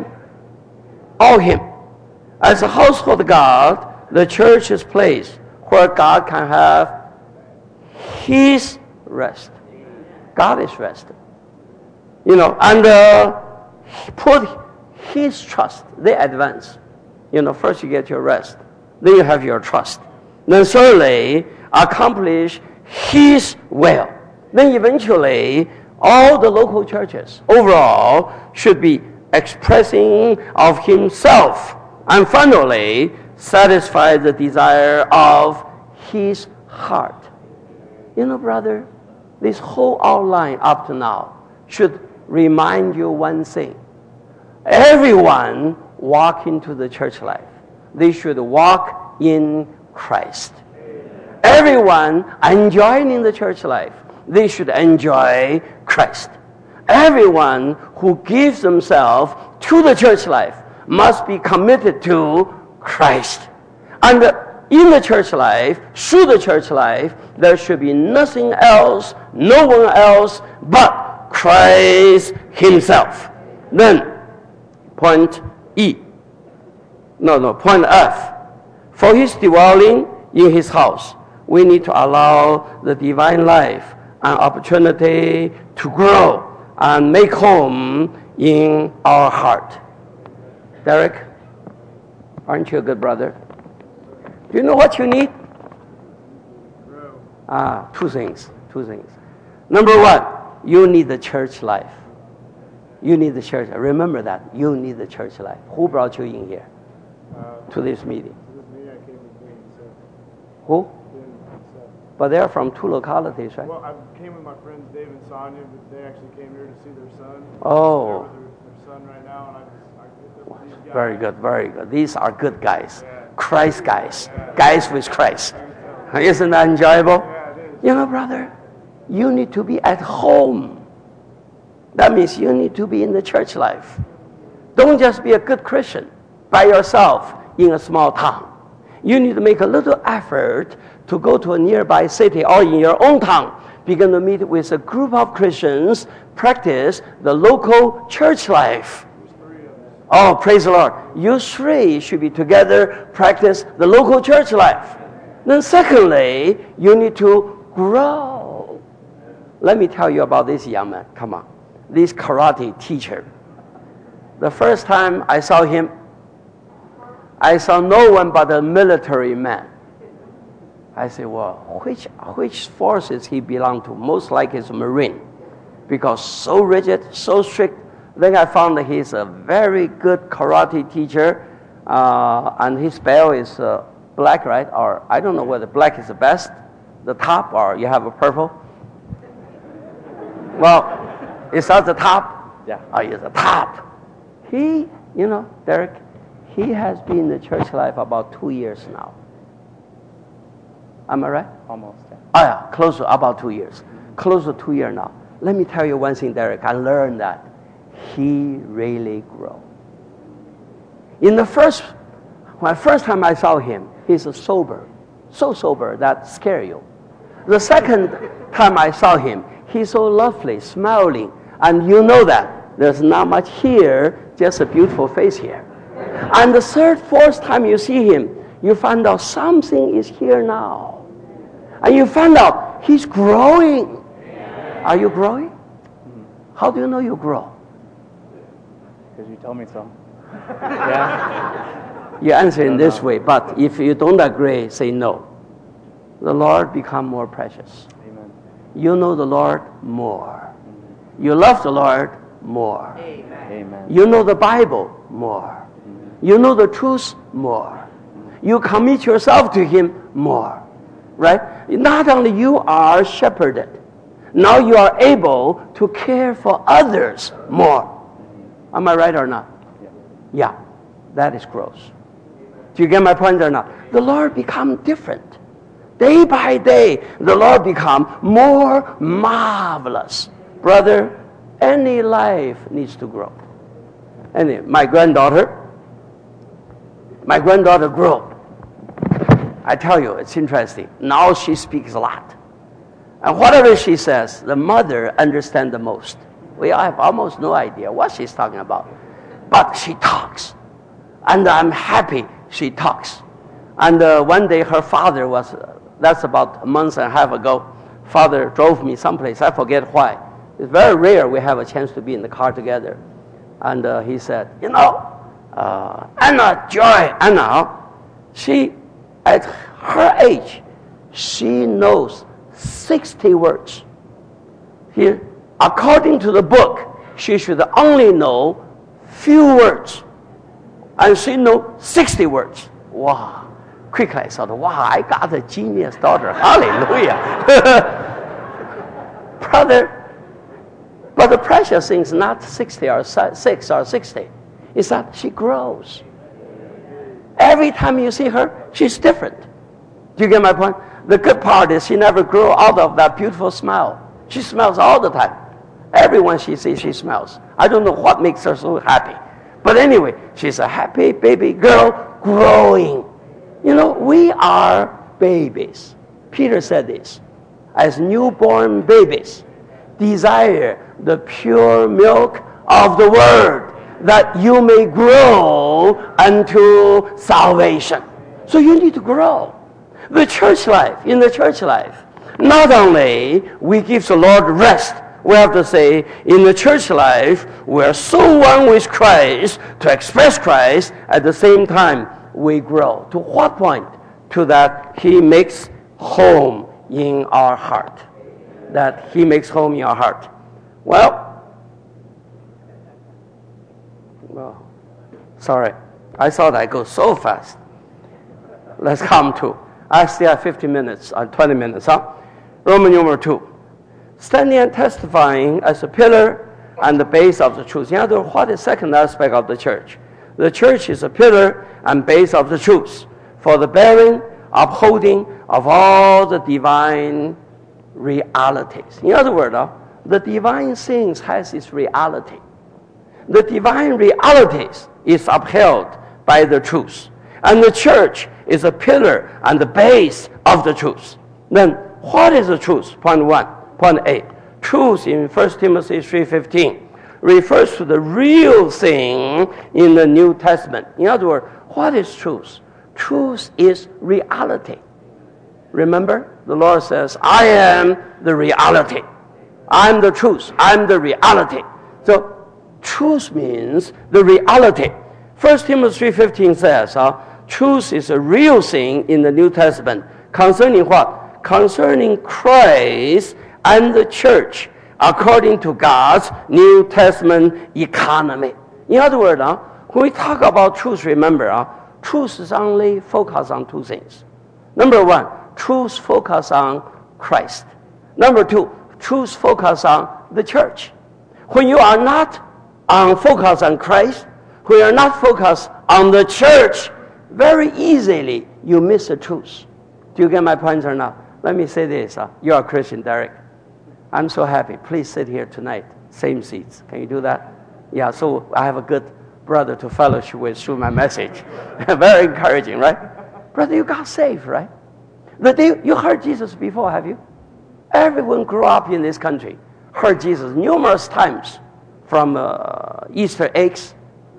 All Him. As a household of God, the church is a place where God can have His rest. God is rested. You know, and uh, put His trust. They advance. You know, first you get your rest. Then you have your trust. then thirdly, accomplish His will. Then eventually, all the local churches overall should be expressing of Himself, and finally, satisfy the desire of His heart. You know, brother, this whole outline up to now should remind you one thing. Everyone walk into the church life, they should walk in Christ. Everyone enjoying the church life, they should enjoy Christ. Everyone who gives themselves to the church life must be committed to Christ. And in the church life, through the church life, there should be nothing else, no one else but Christ Himself. Then, point E. No, no, point F. For His dwelling in His house, we need to allow the divine life and opportunity to grow and make home in our heart. Derek, aren't you a good brother? Do you know what you need? Ah, two things, two things. Number one, you need the church life. You need the church. Remember that. You need the church life. Who brought you in here Uh, to this meeting? to this meeting, I came with Dave and Seth. Who? Dave and Seth. But they're from two localities, right? Well, I came with my friends Dave and Sonia, but they actually came here to see their son. Oh. They're with their, their son right now, and I just I picked up with these guys. Very good, very good. These are good guys. Yeah. Christ guys. Yeah. Guys with Christ. Isn't that enjoyable? Yeah, it is. You know, brother, you need to be at home. That means you need to be in the church life. Don't just be a good Christian by yourself in a small town. You need to make a little effort to go to a nearby city or in your own town. Begin to meet with a group of Christians, practice the local church life. Oh, praise the Lord. You three should be together, practice the local church life. Then secondly, you need to grow. Let me tell you about this young man. Come on. This karate teacher. The first time I saw him, I saw no one but a military man. I said, well, which, which forces he belong to? Most likely it's a Marine. Because so rigid, so strict. Then I found that he's a very good karate teacher. Uh, and his belt is uh, black, right? Or I don't know whether black is the best, the top, or you have a purple. Well, is that the top? Yeah. Oh, it's the top. He, you know, Derek, he has been in the church life about two years now. Am I right? Almost. Yeah. Oh, yeah, close to about two years. Close to two years now. Let me tell you one thing, Derek. I learned that he really grew. In the first, when first time I saw him, he's sober, so sober that scare you. The second time I saw him, he's so lovely, smiling, and you know that there's not much here, just a beautiful face here. And the third, fourth time you see him, you find out something is here now, and you find out he's growing. Are you growing? How do you know you grow? Because you told me so. Yeah. You answer in this way, but if you don't agree, say no. The Lord become more precious. Amen. You know the Lord more. You love the Lord more. Amen. You know the Bible more. You know the truth more. You commit yourself to Him more. Right? Not only you are shepherded, now you are able to care for others more. Am I right or not? Yeah. Yeah, that is growth. Do you get my point or not? The Lord become different. Day by day, the Lord become more marvelous. Brother, any life needs to grow. And my granddaughter, my granddaughter grew. I tell you, it's interesting. Now she speaks a lot. And whatever she says, the mother understands the most. We have almost no idea what she's talking about. But she talks. And I'm happy she talks. And uh, one day her father was, uh, that's about a month and a half ago, father drove me someplace. I forget why. It's very rare we have a chance to be in the car together. And uh, he said, you know, uh, Anna Joy, Anna, she, at her age, she knows sixty words. Here, according to the book, she should only know few words. And she knows sixty words. Wow. Quickly I thought, wow, I got a genius daughter. Hallelujah. Brother, but the precious thing is not sixty or six or sixty. It's that she grows. Every time you see her, she's different. Do you get my point? The good part is she never grew out of that beautiful smile. She smells all the time. Everyone she sees, she smells. I don't know what makes her so happy. But anyway, she's a happy baby girl growing. You know, we are babies. Peter said this. As newborn babies, desire the pure milk of the word, that you may grow unto salvation. So you need to grow. The church life, in the church life, not only we give the Lord rest, we have to say, in the church life, we are so one with Christ to express Christ. At the same time, we grow. To what point? To that He makes home in our heart. That He makes home in our heart. Well, well, sorry. I thought I go so fast. Let's come to. I still have fifteen minutes or twenty minutes, huh? Roman numeral two. Standing and testifying as a pillar and the base of the truth. In other words, what is the second aspect of the church? The church is a pillar and base of the truth for the bearing, upholding of all the divine realities. In other words, uh, the divine things has its reality. The divine realities is upheld by the truth. And the church is a pillar and the base of the truth. Then, what is the truth? Point one. Point A. Truth in First Timothy three fifteen refers to the real thing in the New Testament. In other words, what is truth? Truth is reality. Remember, the Lord says, I am the reality. I'm the truth. I'm the reality. So, truth means the reality. First Timothy three fifteen says, uh, truth is a real thing in the New Testament. Concerning what? Concerning Christ and the church, according to God's New Testament economy. In other words, uh, when we talk about truth, remember, uh, truth is only focused on two things. Number one, truth focus on Christ. Number two, truth focus on the church. When you are not on focus on Christ, when you are not focused on the church, very easily you miss the truth. Do you get my point or not? Let me say this. Uh, you are a Christian, Derek. I'm so happy. Please sit here tonight. Same seats. Can you do that? Yeah, so I have a good brother to fellowship with through my message. Very encouraging, right? Brother, you got saved, right? The day you heard Jesus before, have you? Everyone grew up in this country, heard Jesus numerous times, from uh, Easter eggs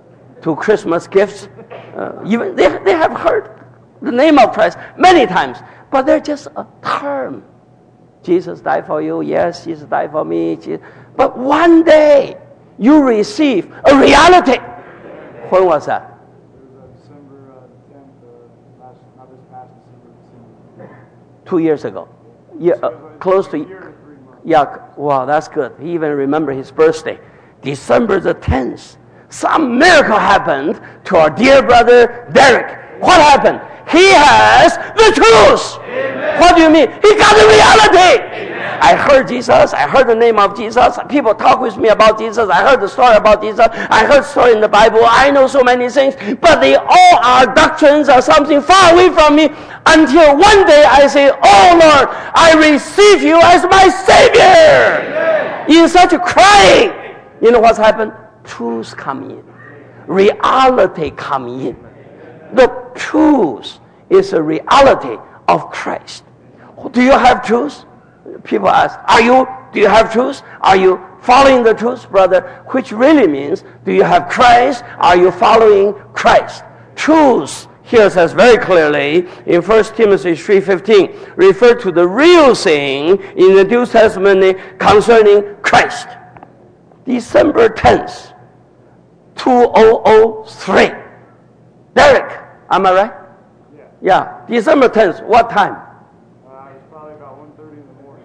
to Christmas gifts. Uh, even they, they have heard the name of Christ many times, but they're just a term. Jesus died for you. Yes, Jesus died for me. Jesus. But one day, you receive a reality. When was that? It was uh, December uh, tenth, uh, last, not this past December, December. Two years ago. Yeah, uh, close to. Yeah, wow, that's good. He even remembered his birthday, December the tenth. Some miracle happened to our dear brother Derek. What happened? He has the truth. Amen. What do you mean? He got the reality. Amen. I heard Jesus. I heard the name of Jesus. People talk with me about Jesus. I heard the story about Jesus. I heard the story in the Bible. I know so many things, but they all are doctrines or something far away from me, until one day I say, oh Lord, I receive you as my Savior. Amen. In such crying, you know what's happened? Truth come in. Reality come in. The truth is a reality of Christ. Do you have truth? People ask, are you, do you have truth? Are you following the truth, brother? Which really means, do you have Christ? Are you following Christ? Truth here says very clearly in First Timothy three fifteen, refer to the real thing in the New Testament concerning Christ. December tenth, two thousand three. Derek, am I right? Yeah. Yeah, December tenth. What time? Uh, it's probably about one thirty in the morning.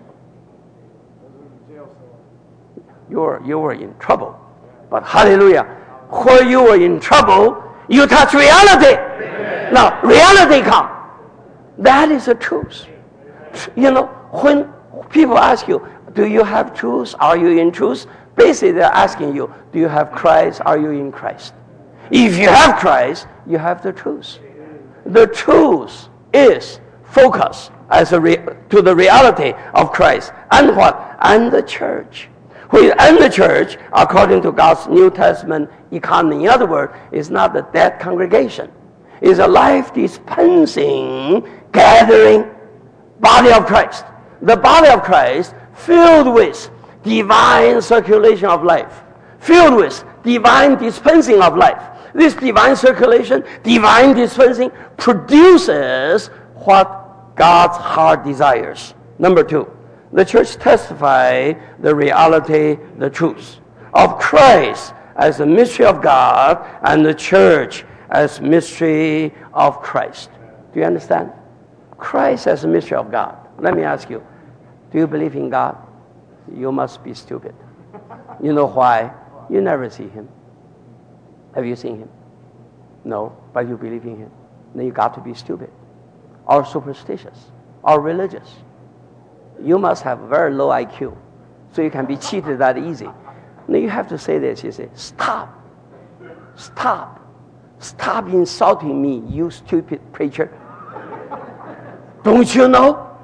I was in the jail cell. You were, you were in trouble. But hallelujah, where you were in trouble, you touch reality. Now, reality come. That is the truth. You know, when people ask you, do you have truth? Are you in truth? Basically, they're asking you, do you have Christ? Are you in Christ? If you have Christ, you have the truth. The truth is focus as a re- to the reality of Christ. And what? And the church. And the church, according to God's New Testament economy, in other words, is not a dead congregation. It's a life-dispensing, gathering body of Christ. The body of Christ filled with divine circulation of life, filled with divine dispensing of life. This divine circulation, divine dispensing, produces what God's heart desires. Number two, the church testify the reality, the truth of Christ as the mystery of God and the church as mystery of Christ. Do you understand? Christ as a mystery of God. Let me ask you, do you believe in God? You must be stupid. You know why? You never see him. Have you seen him? No, but you believe in him. Then you got to be stupid or superstitious or religious. You must have very low I Q so you can be cheated that easy. Then you have to say this. You say, stop. Stop. Stop insulting me, you stupid preacher. Don't you know?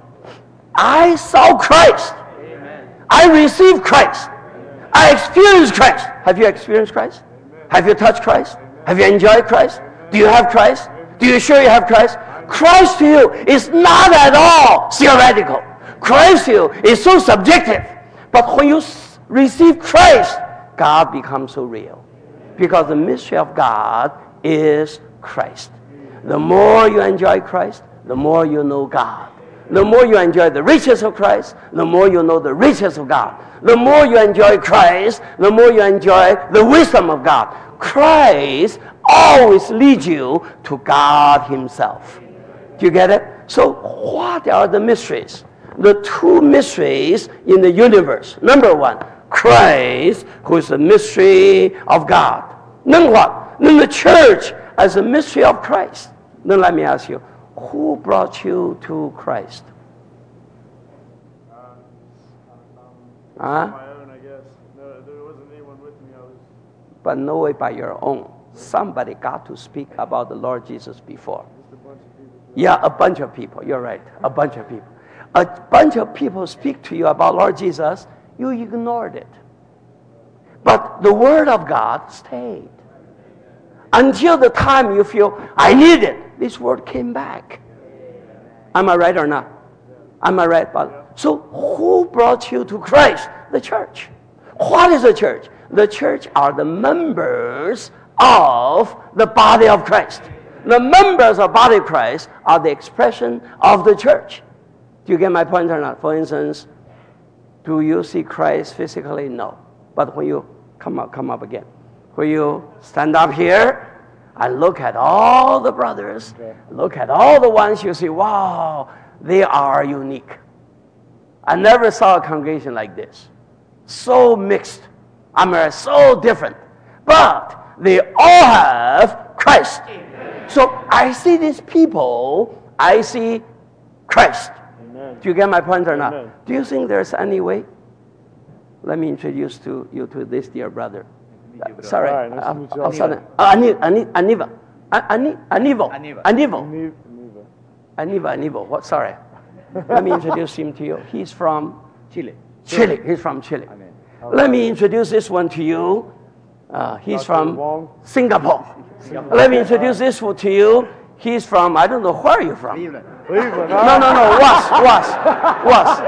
I saw Christ. Amen. I received Christ. Amen. I experienced Christ. Have you experienced Christ? Amen. Have you touched Christ? Amen. Have you enjoyed Christ? Amen. Do you have Christ? Amen. Do you sure you have Christ? Amen. Christ to you is not at all theoretical. Christ to you is so subjective. But when you receive Christ, God becomes so real. Because the mystery of God is Christ. The more you enjoy Christ, the more you know God. The more you enjoy the riches of Christ, the more you know the riches of God. The more you enjoy Christ, the more you enjoy the wisdom of God. Christ always leads you to God himself. Do you get it? So what are the mysteries? The two mysteries in the universe. Number one, Christ, who is the mystery of God. Then what? Then the church as a mystery of Christ. Then let me ask you, who brought you to Christ? Uh, Huh? on my own, I guess. No, there wasn't anyone with me. I was. But no way by your own. Somebody got to speak about the Lord Jesus before. Just a bunch of people. Yeah, a bunch of people. You're right. A bunch of people. A bunch of people speak to you about Lord Jesus. You ignored it. But the Word of God stayed. Until the time you feel, I need it, this Word came back. Am I right or not? Am I right? But so who brought you to Christ? The church. What is the church? The church are the members of the body of Christ. The members of the body of Christ are the expression of the church. Do you get my point or not? For instance, do you see Christ physically? No. But when you come up, come up again, when you stand up here and look at all the brothers, okay. Look at all the ones you see, wow, they are unique. I never saw a congregation like this. So mixed. I mean, so different. But they all have Christ. Amen. So I see these people, I see Christ. Amen. Do you get my point or not? Amen. Do you think there's any way? Let me introduce to you to this dear brother. Uh, sorry, right, nice uh, uh, sorry. Uh, Aniva, Aniva, Aniva, Anivo, Anivo, Aniva, Anivo. What? Sorry. Let me introduce him to you. He's from Chile. Chile. Chile. He's from Chile. Amen. Let me introduce this one to you. Uh, he's from Singapore. Singapore. Let me introduce this one to you. He's from, I don't know, where are you from? Cleveland. Cleveland. No, no, no, was, was, was.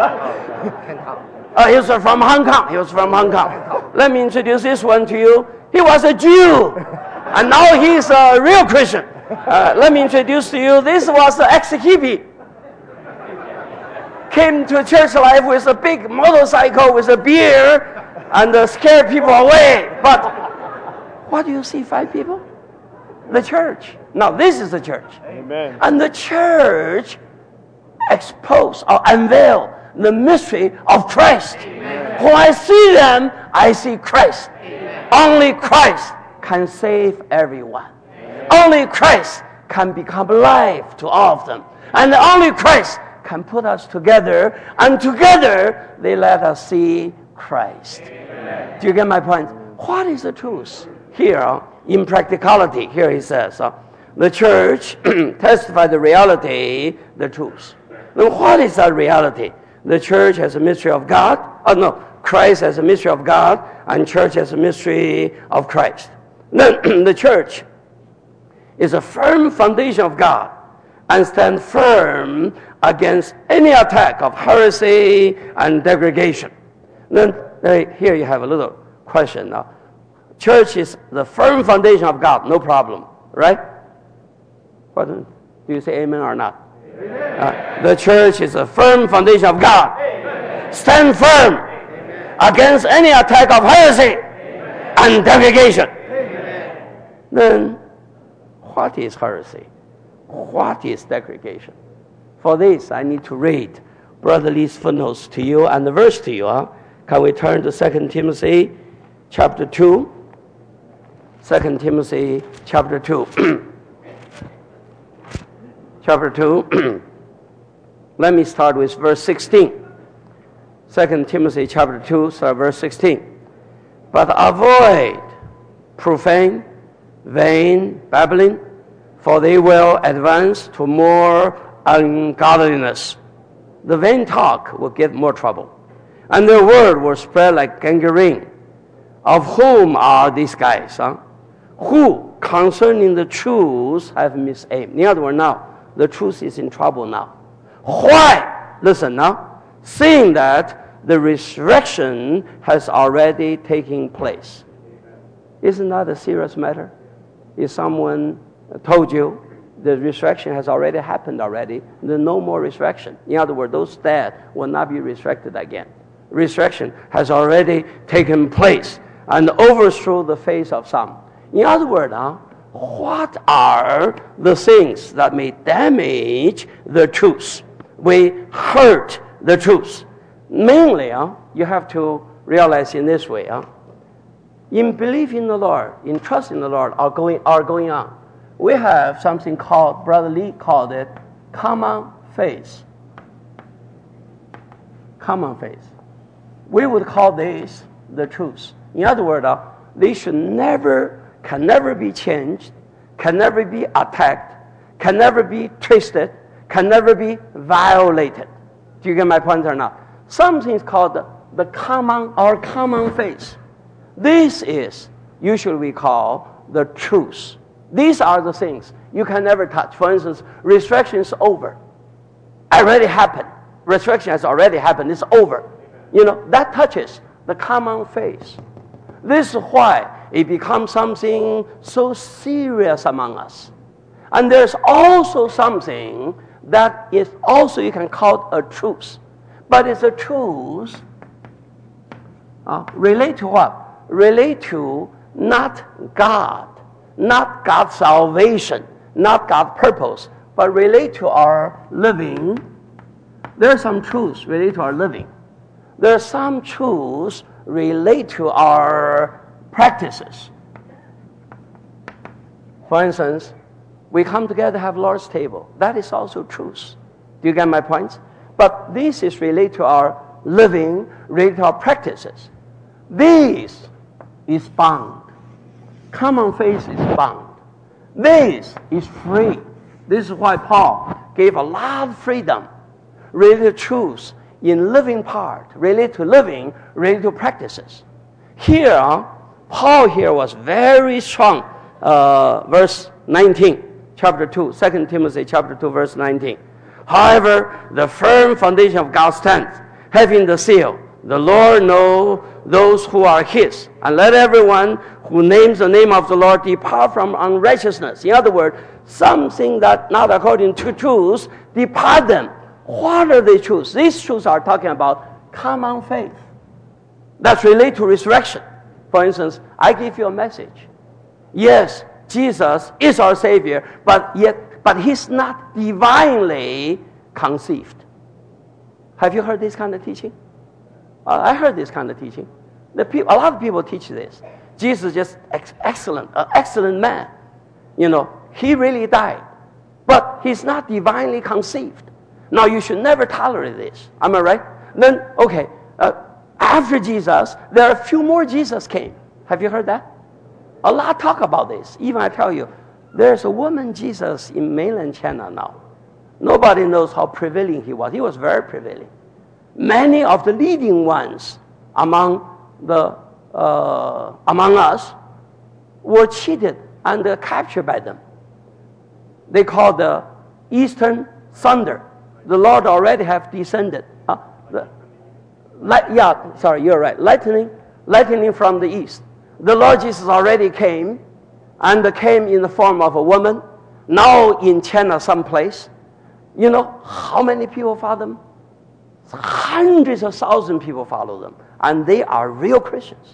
Uh, he was from Hong Kong. He was from Hong Kong. Let me introduce this one to you. He was a Jew, and now he's a real Christian. Uh, let me introduce to you, this was the ex-hippie. Came to church life with a big motorcycle with a beer and uh, scared people away. But what do you see, five people? The church. Now, this is the church. Amen. And the church expose or unveil the mystery of Christ. Amen. When I see them, I see Christ. Amen. Only Christ can save everyone. Amen. Only Christ can become life to all of them. And only Christ can put us together, and together they let us see Christ. Amen. Do you get my point? What is the truth? Here, in practicality, here he says, uh, the church testifies the reality, the truth. Now, what is that reality? The church has a mystery of God. Oh, no, Christ has a mystery of God, and church has a mystery of Christ. Then the church is a firm foundation of God and stand firm against any attack of heresy and degradation. Then uh, here you have a little question now. Church is the firm foundation of God, no problem, right? What, do you say amen or not? Uh, the church is a firm foundation of God. Amen. Stand firm Amen. Against any attack of heresy Amen. And degradation. Amen. Then, what is heresy? What is degradation? For this, I need to read Brother Lee's footnotes to you and the verse to you. Huh? Can we turn to Second Timothy chapter two? Second Timothy chapter two. Chapter two, let me start with verse sixteen. Second Timothy chapter two, start verse sixteen. But avoid profane, vain babbling, for they will advance to more ungodliness. The vain talk will get more trouble, and their word will spread like gangrene. Of whom are these guys? Huh? Who, concerning the truth, have misaimed. In other words, now, the truth is in trouble now. Why? Listen now. Seeing that the resurrection has already taken place. Isn't that a serious matter? If someone told you the resurrection has already happened already, there's no more resurrection. In other words, those dead will not be resurrected again. Resurrection has already taken place and overthrew the faith of some. In other words, uh, what are the things that may damage the truth? We hurt the truth. Mainly, uh, you have to realize in this way. Uh, in belief in the Lord, in trust in the Lord, are going, are going on. We have something called, Brother Lee called it, common faith. Common faith. We would call this the truth. In other words, uh, they should never can never be changed, can never be attacked, can never be twisted, can never be violated. Do you get my point or not? Something is called the, the common or common faith. This is usually we call the truth. These are the things you can never touch. For instance, resurrection is over. Already happened. Resurrection has already happened. It's over. You know, that touches the common faith. This is why it becomes something so serious among us. And there's also something that is also you can call a truth. But it's a truth uh, relate to what? Relate to not God, not God's salvation, not God's purpose, but relate to our living. There are some truths relate to our living. There are some truths relate to our practices. For instance, we come together to have Lord's table. That is also truth. Do you get my points? But this is related to our living, related to our practices. This is bound. Common faith is bound. This is free. This is why Paul gave a lot of freedom related to truth in living part, related to living, related to practices. Here, Paul here was very strong. Uh, verse nineteen, chapter two, Second Timothy chapter two, verse nineteen. However, the firm foundation of God stands, having the seal. The Lord knows those who are his. And let everyone who names the name of the Lord depart from unrighteousness. In other words, something that not according to truth, depart them. What are the truths? These truths are talking about common faith. That's related to resurrection. For instance, I give you a message. Yes, Jesus is our Savior, but yet, but he's not divinely conceived. Have you heard this kind of teaching? Uh, I heard this kind of teaching. The people, a lot of people teach this. Jesus is just ex- excellent, an excellent man. You know, he really died, but he's not divinely conceived. Now, you should never tolerate this. Am I right? Then, okay, uh, after Jesus, there are a few more Jesus came. Have you heard that? A lot talk about this. Even I tell you, there's a woman Jesus in mainland China now. Nobody knows how prevailing he was. He was very prevailing. Many of the leading ones among the uh, among us were cheated and uh, captured by them. They call the Eastern Thunder. The Lord already have descended. Uh, the, light, yeah, sorry, you're right. Lightning, lightning from the east. The Lord Jesus already came, and came in the form of a woman. Now in China someplace. You know how many people follow them? Hundreds of thousands of people follow them. And they are real Christians.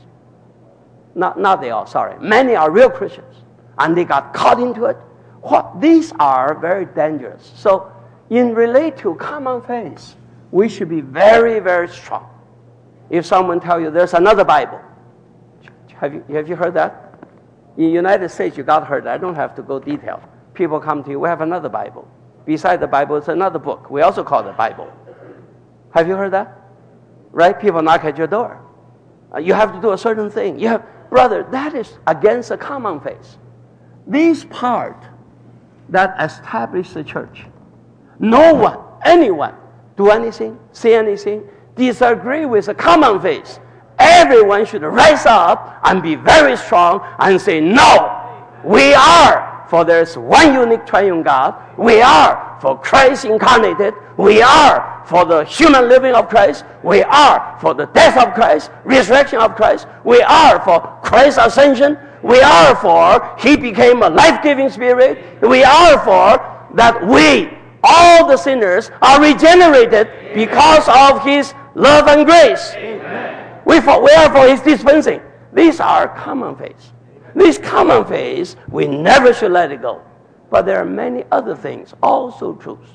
Not, not they all, sorry. Many are real Christians. And they got caught into it. What? These are very dangerous. So in relate to common faith, we should be very, very strong. If someone tells you there's another Bible, have you, have you heard that? In the United States, you got heard that. I don't have to go detail. People come to you, we have another Bible. Beside the Bible, it's another book. We also call it the Bible. Have you heard that? Right? People knock at your door. Uh, you have to do a certain thing. You have, brother, that is against the common faith. This part that established the church. No one, anyone, do anything, say anything, disagree with the common faith. Everyone should rise up and be very strong and say, no, we are, for there's one unique triune God. We are for Christ incarnated. We are for the human living of Christ. We are for the death of Christ, resurrection of Christ. We are for Christ's ascension. We are for He became a life-giving Spirit. We are for that we, all the sinners, are regenerated because of His love and grace. Amen. We, for, we are for His dispensing. These are common faith. This common faith, we never should let it go. But there are many other things, also truths.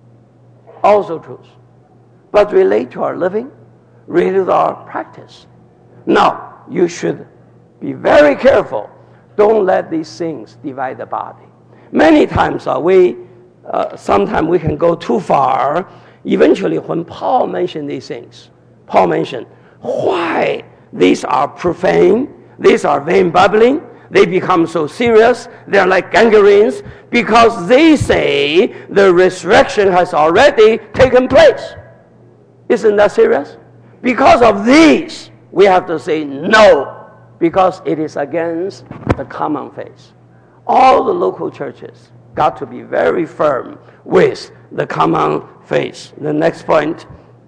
Also truths. But relate to our living, relate to our practice. Now, you should be very careful. Don't let these things divide the body. Many times uh, we, uh, sometimes we can go too far. Eventually, when Paul mentioned these things, Paul mentioned, why these are profane, these are vain babbling, they become so serious, they're like gangrenes, because they say the resurrection has already taken place. Isn't that serious? Because of these, we have to say no, because it is against the common faith. All the local churches got to be very firm with the common faith. The next point.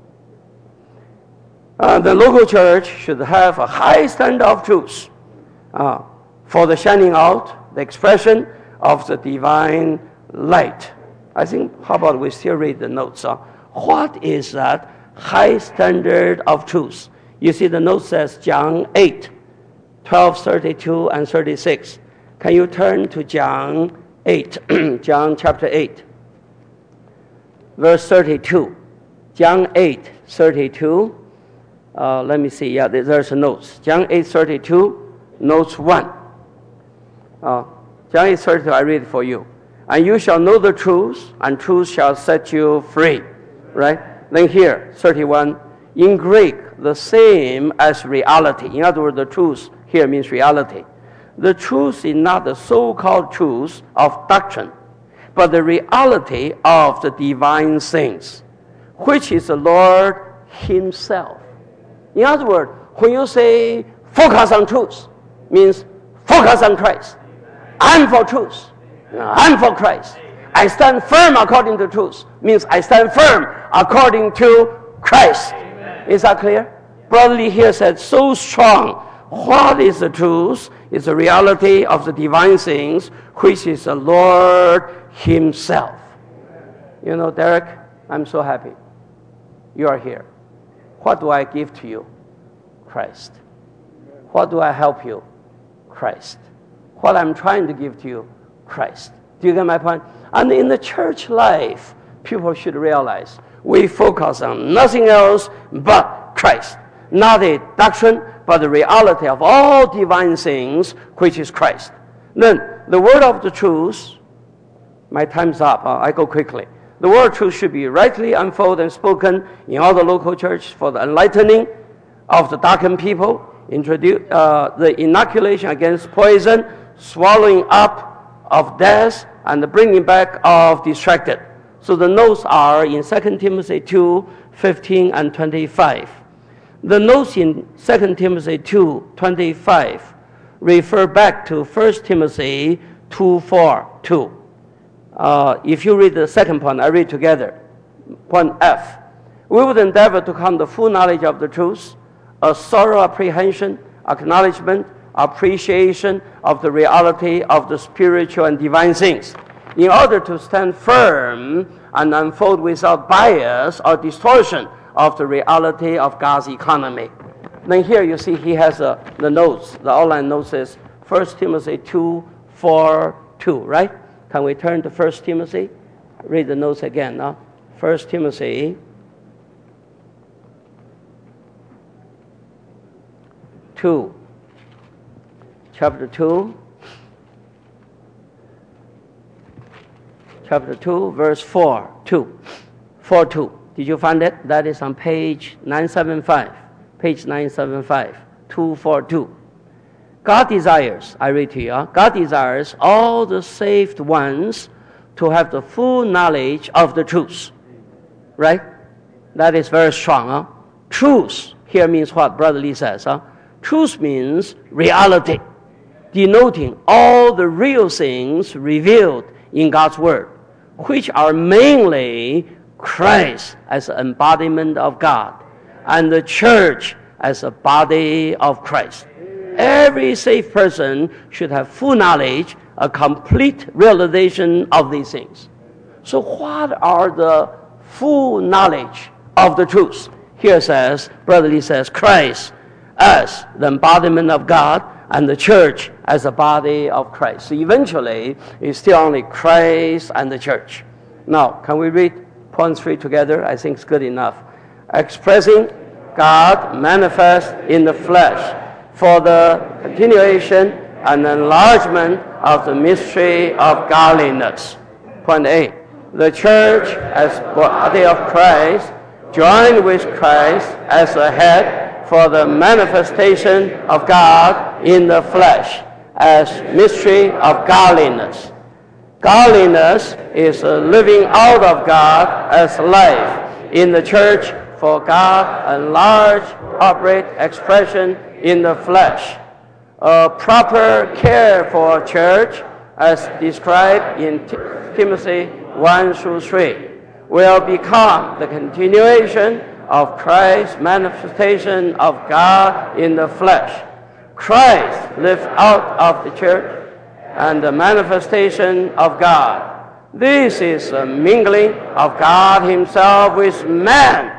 Uh, the local church should have a high standard of truth uh, for the shining out, the expression of the divine light. I think, how about we still read the notes? Uh, what is that high standard of truth? You see the note says John eight, twelve, thirty-two, and thirty-six. Can you turn to John eight, John chapter eight, verse thirty-two. John eight, thirty-two. Uh, let me see. Yeah, there's a notes. John eight thirty-two, notes one. Uh, John eight thirty-two, I read it for you. And you shall know the truth, and truth shall set you free. Right? Then here, thirty-one. In Greek, the same as reality. In other words, the truth here means reality. The truth is not the so-called truth of doctrine, but the reality of the divine things, which is the Lord Himself. In other words, when you say focus on truth, means focus on Christ. I'm for truth. I'm for Christ. I stand firm according to truth, means I stand firm according to Christ. Amen. Is that clear? Brother Lee here said so strong. What is the truth? It's the reality of the divine things, which is the Lord Himself. You know, Derek, I'm so happy you are here. What do I give to you? Christ. What do I help you? Christ. What I'm trying to give to you, Christ. Do you get my point? And in the church life, people should realize we focus on nothing else but Christ. Not a doctrine, but the reality of all divine things, which is Christ. Then, the word of the truth, my time's up, uh, I go quickly. The word of truth should be rightly unfolded and spoken in all the local church for the enlightening of the darkened people, introduce, uh, the inoculation against poison, swallowing up of death, and the bringing back of distracted. So the notes are in Second Timothy two, fifteen and twenty-five. The notes in Second Timothy two, twenty-five refer back to First Timothy two, four, two. Uh, if you read the second point, I read together. Point F. We would endeavor to come to full knowledge of the truth, a thorough apprehension, acknowledgement, appreciation of the reality of the spiritual and divine things, in order to stand firm and unfold without bias or distortion of the reality of God's economy. Then here you see he has uh, the notes. The outline notes is First Timothy two, four, two, right? Can we turn to First Timothy? Read the notes again. Now, First Timothy two, chapter two, chapter two, verse four, two, four, two. Did you find it? That is on page nine seventy-five. Page nine seventy-five, two forty-two. God desires, I read to you, uh, God desires all the saved ones to have the full knowledge of the truth. Right? That is very strong. Huh? Truth here means what Brother Lee says. Huh? Truth means reality, denoting all the real things revealed in God's Word, which are mainly Christ as an embodiment of God, and the church as a body of Christ. Every saved person should have full knowledge, a complete realization of these things. So what are the full knowledge of the truth? Here says, Brother Lee says, Christ as the embodiment of God and the church as a body of Christ. So eventually, it's still only Christ and the church. Now, can we read point three together? I think it's good enough. Expressing God manifest in the flesh for the continuation and enlargement of the mystery of godliness. Point eight. The church as body of Christ, joined with Christ as a head for the manifestation of God in the flesh as mystery of godliness. Godliness is a living out of God as life in the church for God and large operate expression in the flesh. A proper care for church as described in T- Timothy one through three will become the continuation of Christ's manifestation of God in the flesh. Christ lived out of the church and the manifestation of God. This is a mingling of God himself with man,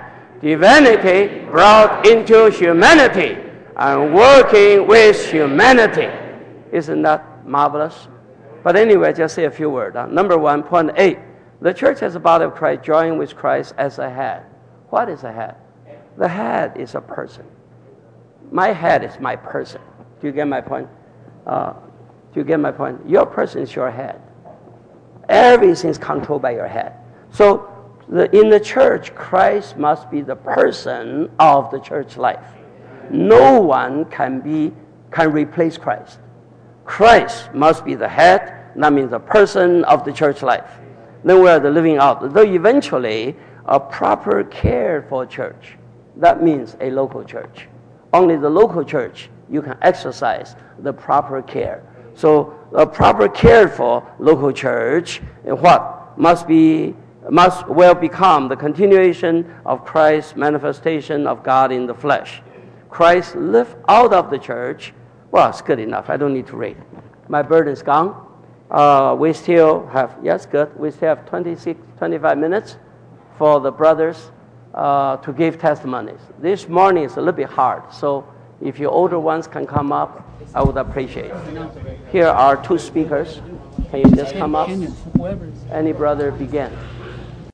divinity brought into humanity and working with humanity. Isn't that marvelous? But anyway, just say a few words. Uh, number one, point eight. The church as a body of Christ joined with Christ as a head. What is a head? The head is a person. My head is my person. Do you get my point? Uh, do you get my point? Your person is your head. Everything is controlled by your head. So the, in the church, Christ must be the person of the church life. No one can be can replace Christ. Christ must be the head. That means the person of the church life. Then we are the living out. Though eventually, a proper care for church. That means a local church. Only the local church you can exercise the proper care. So a proper care for local church, what must be must well become the continuation of Christ's manifestation of God in the flesh. Christ lived out of the church. Well, it's good enough. I don't need to read. My burden is gone. Uh, we still have, yes, good. We still have twenty-six, twenty-five minutes for the brothers uh, to give testimonies. This morning is a little bit hard, so If your older ones can come up, I would appreciate it. Here are two speakers. Can you just come up? Any brother begin?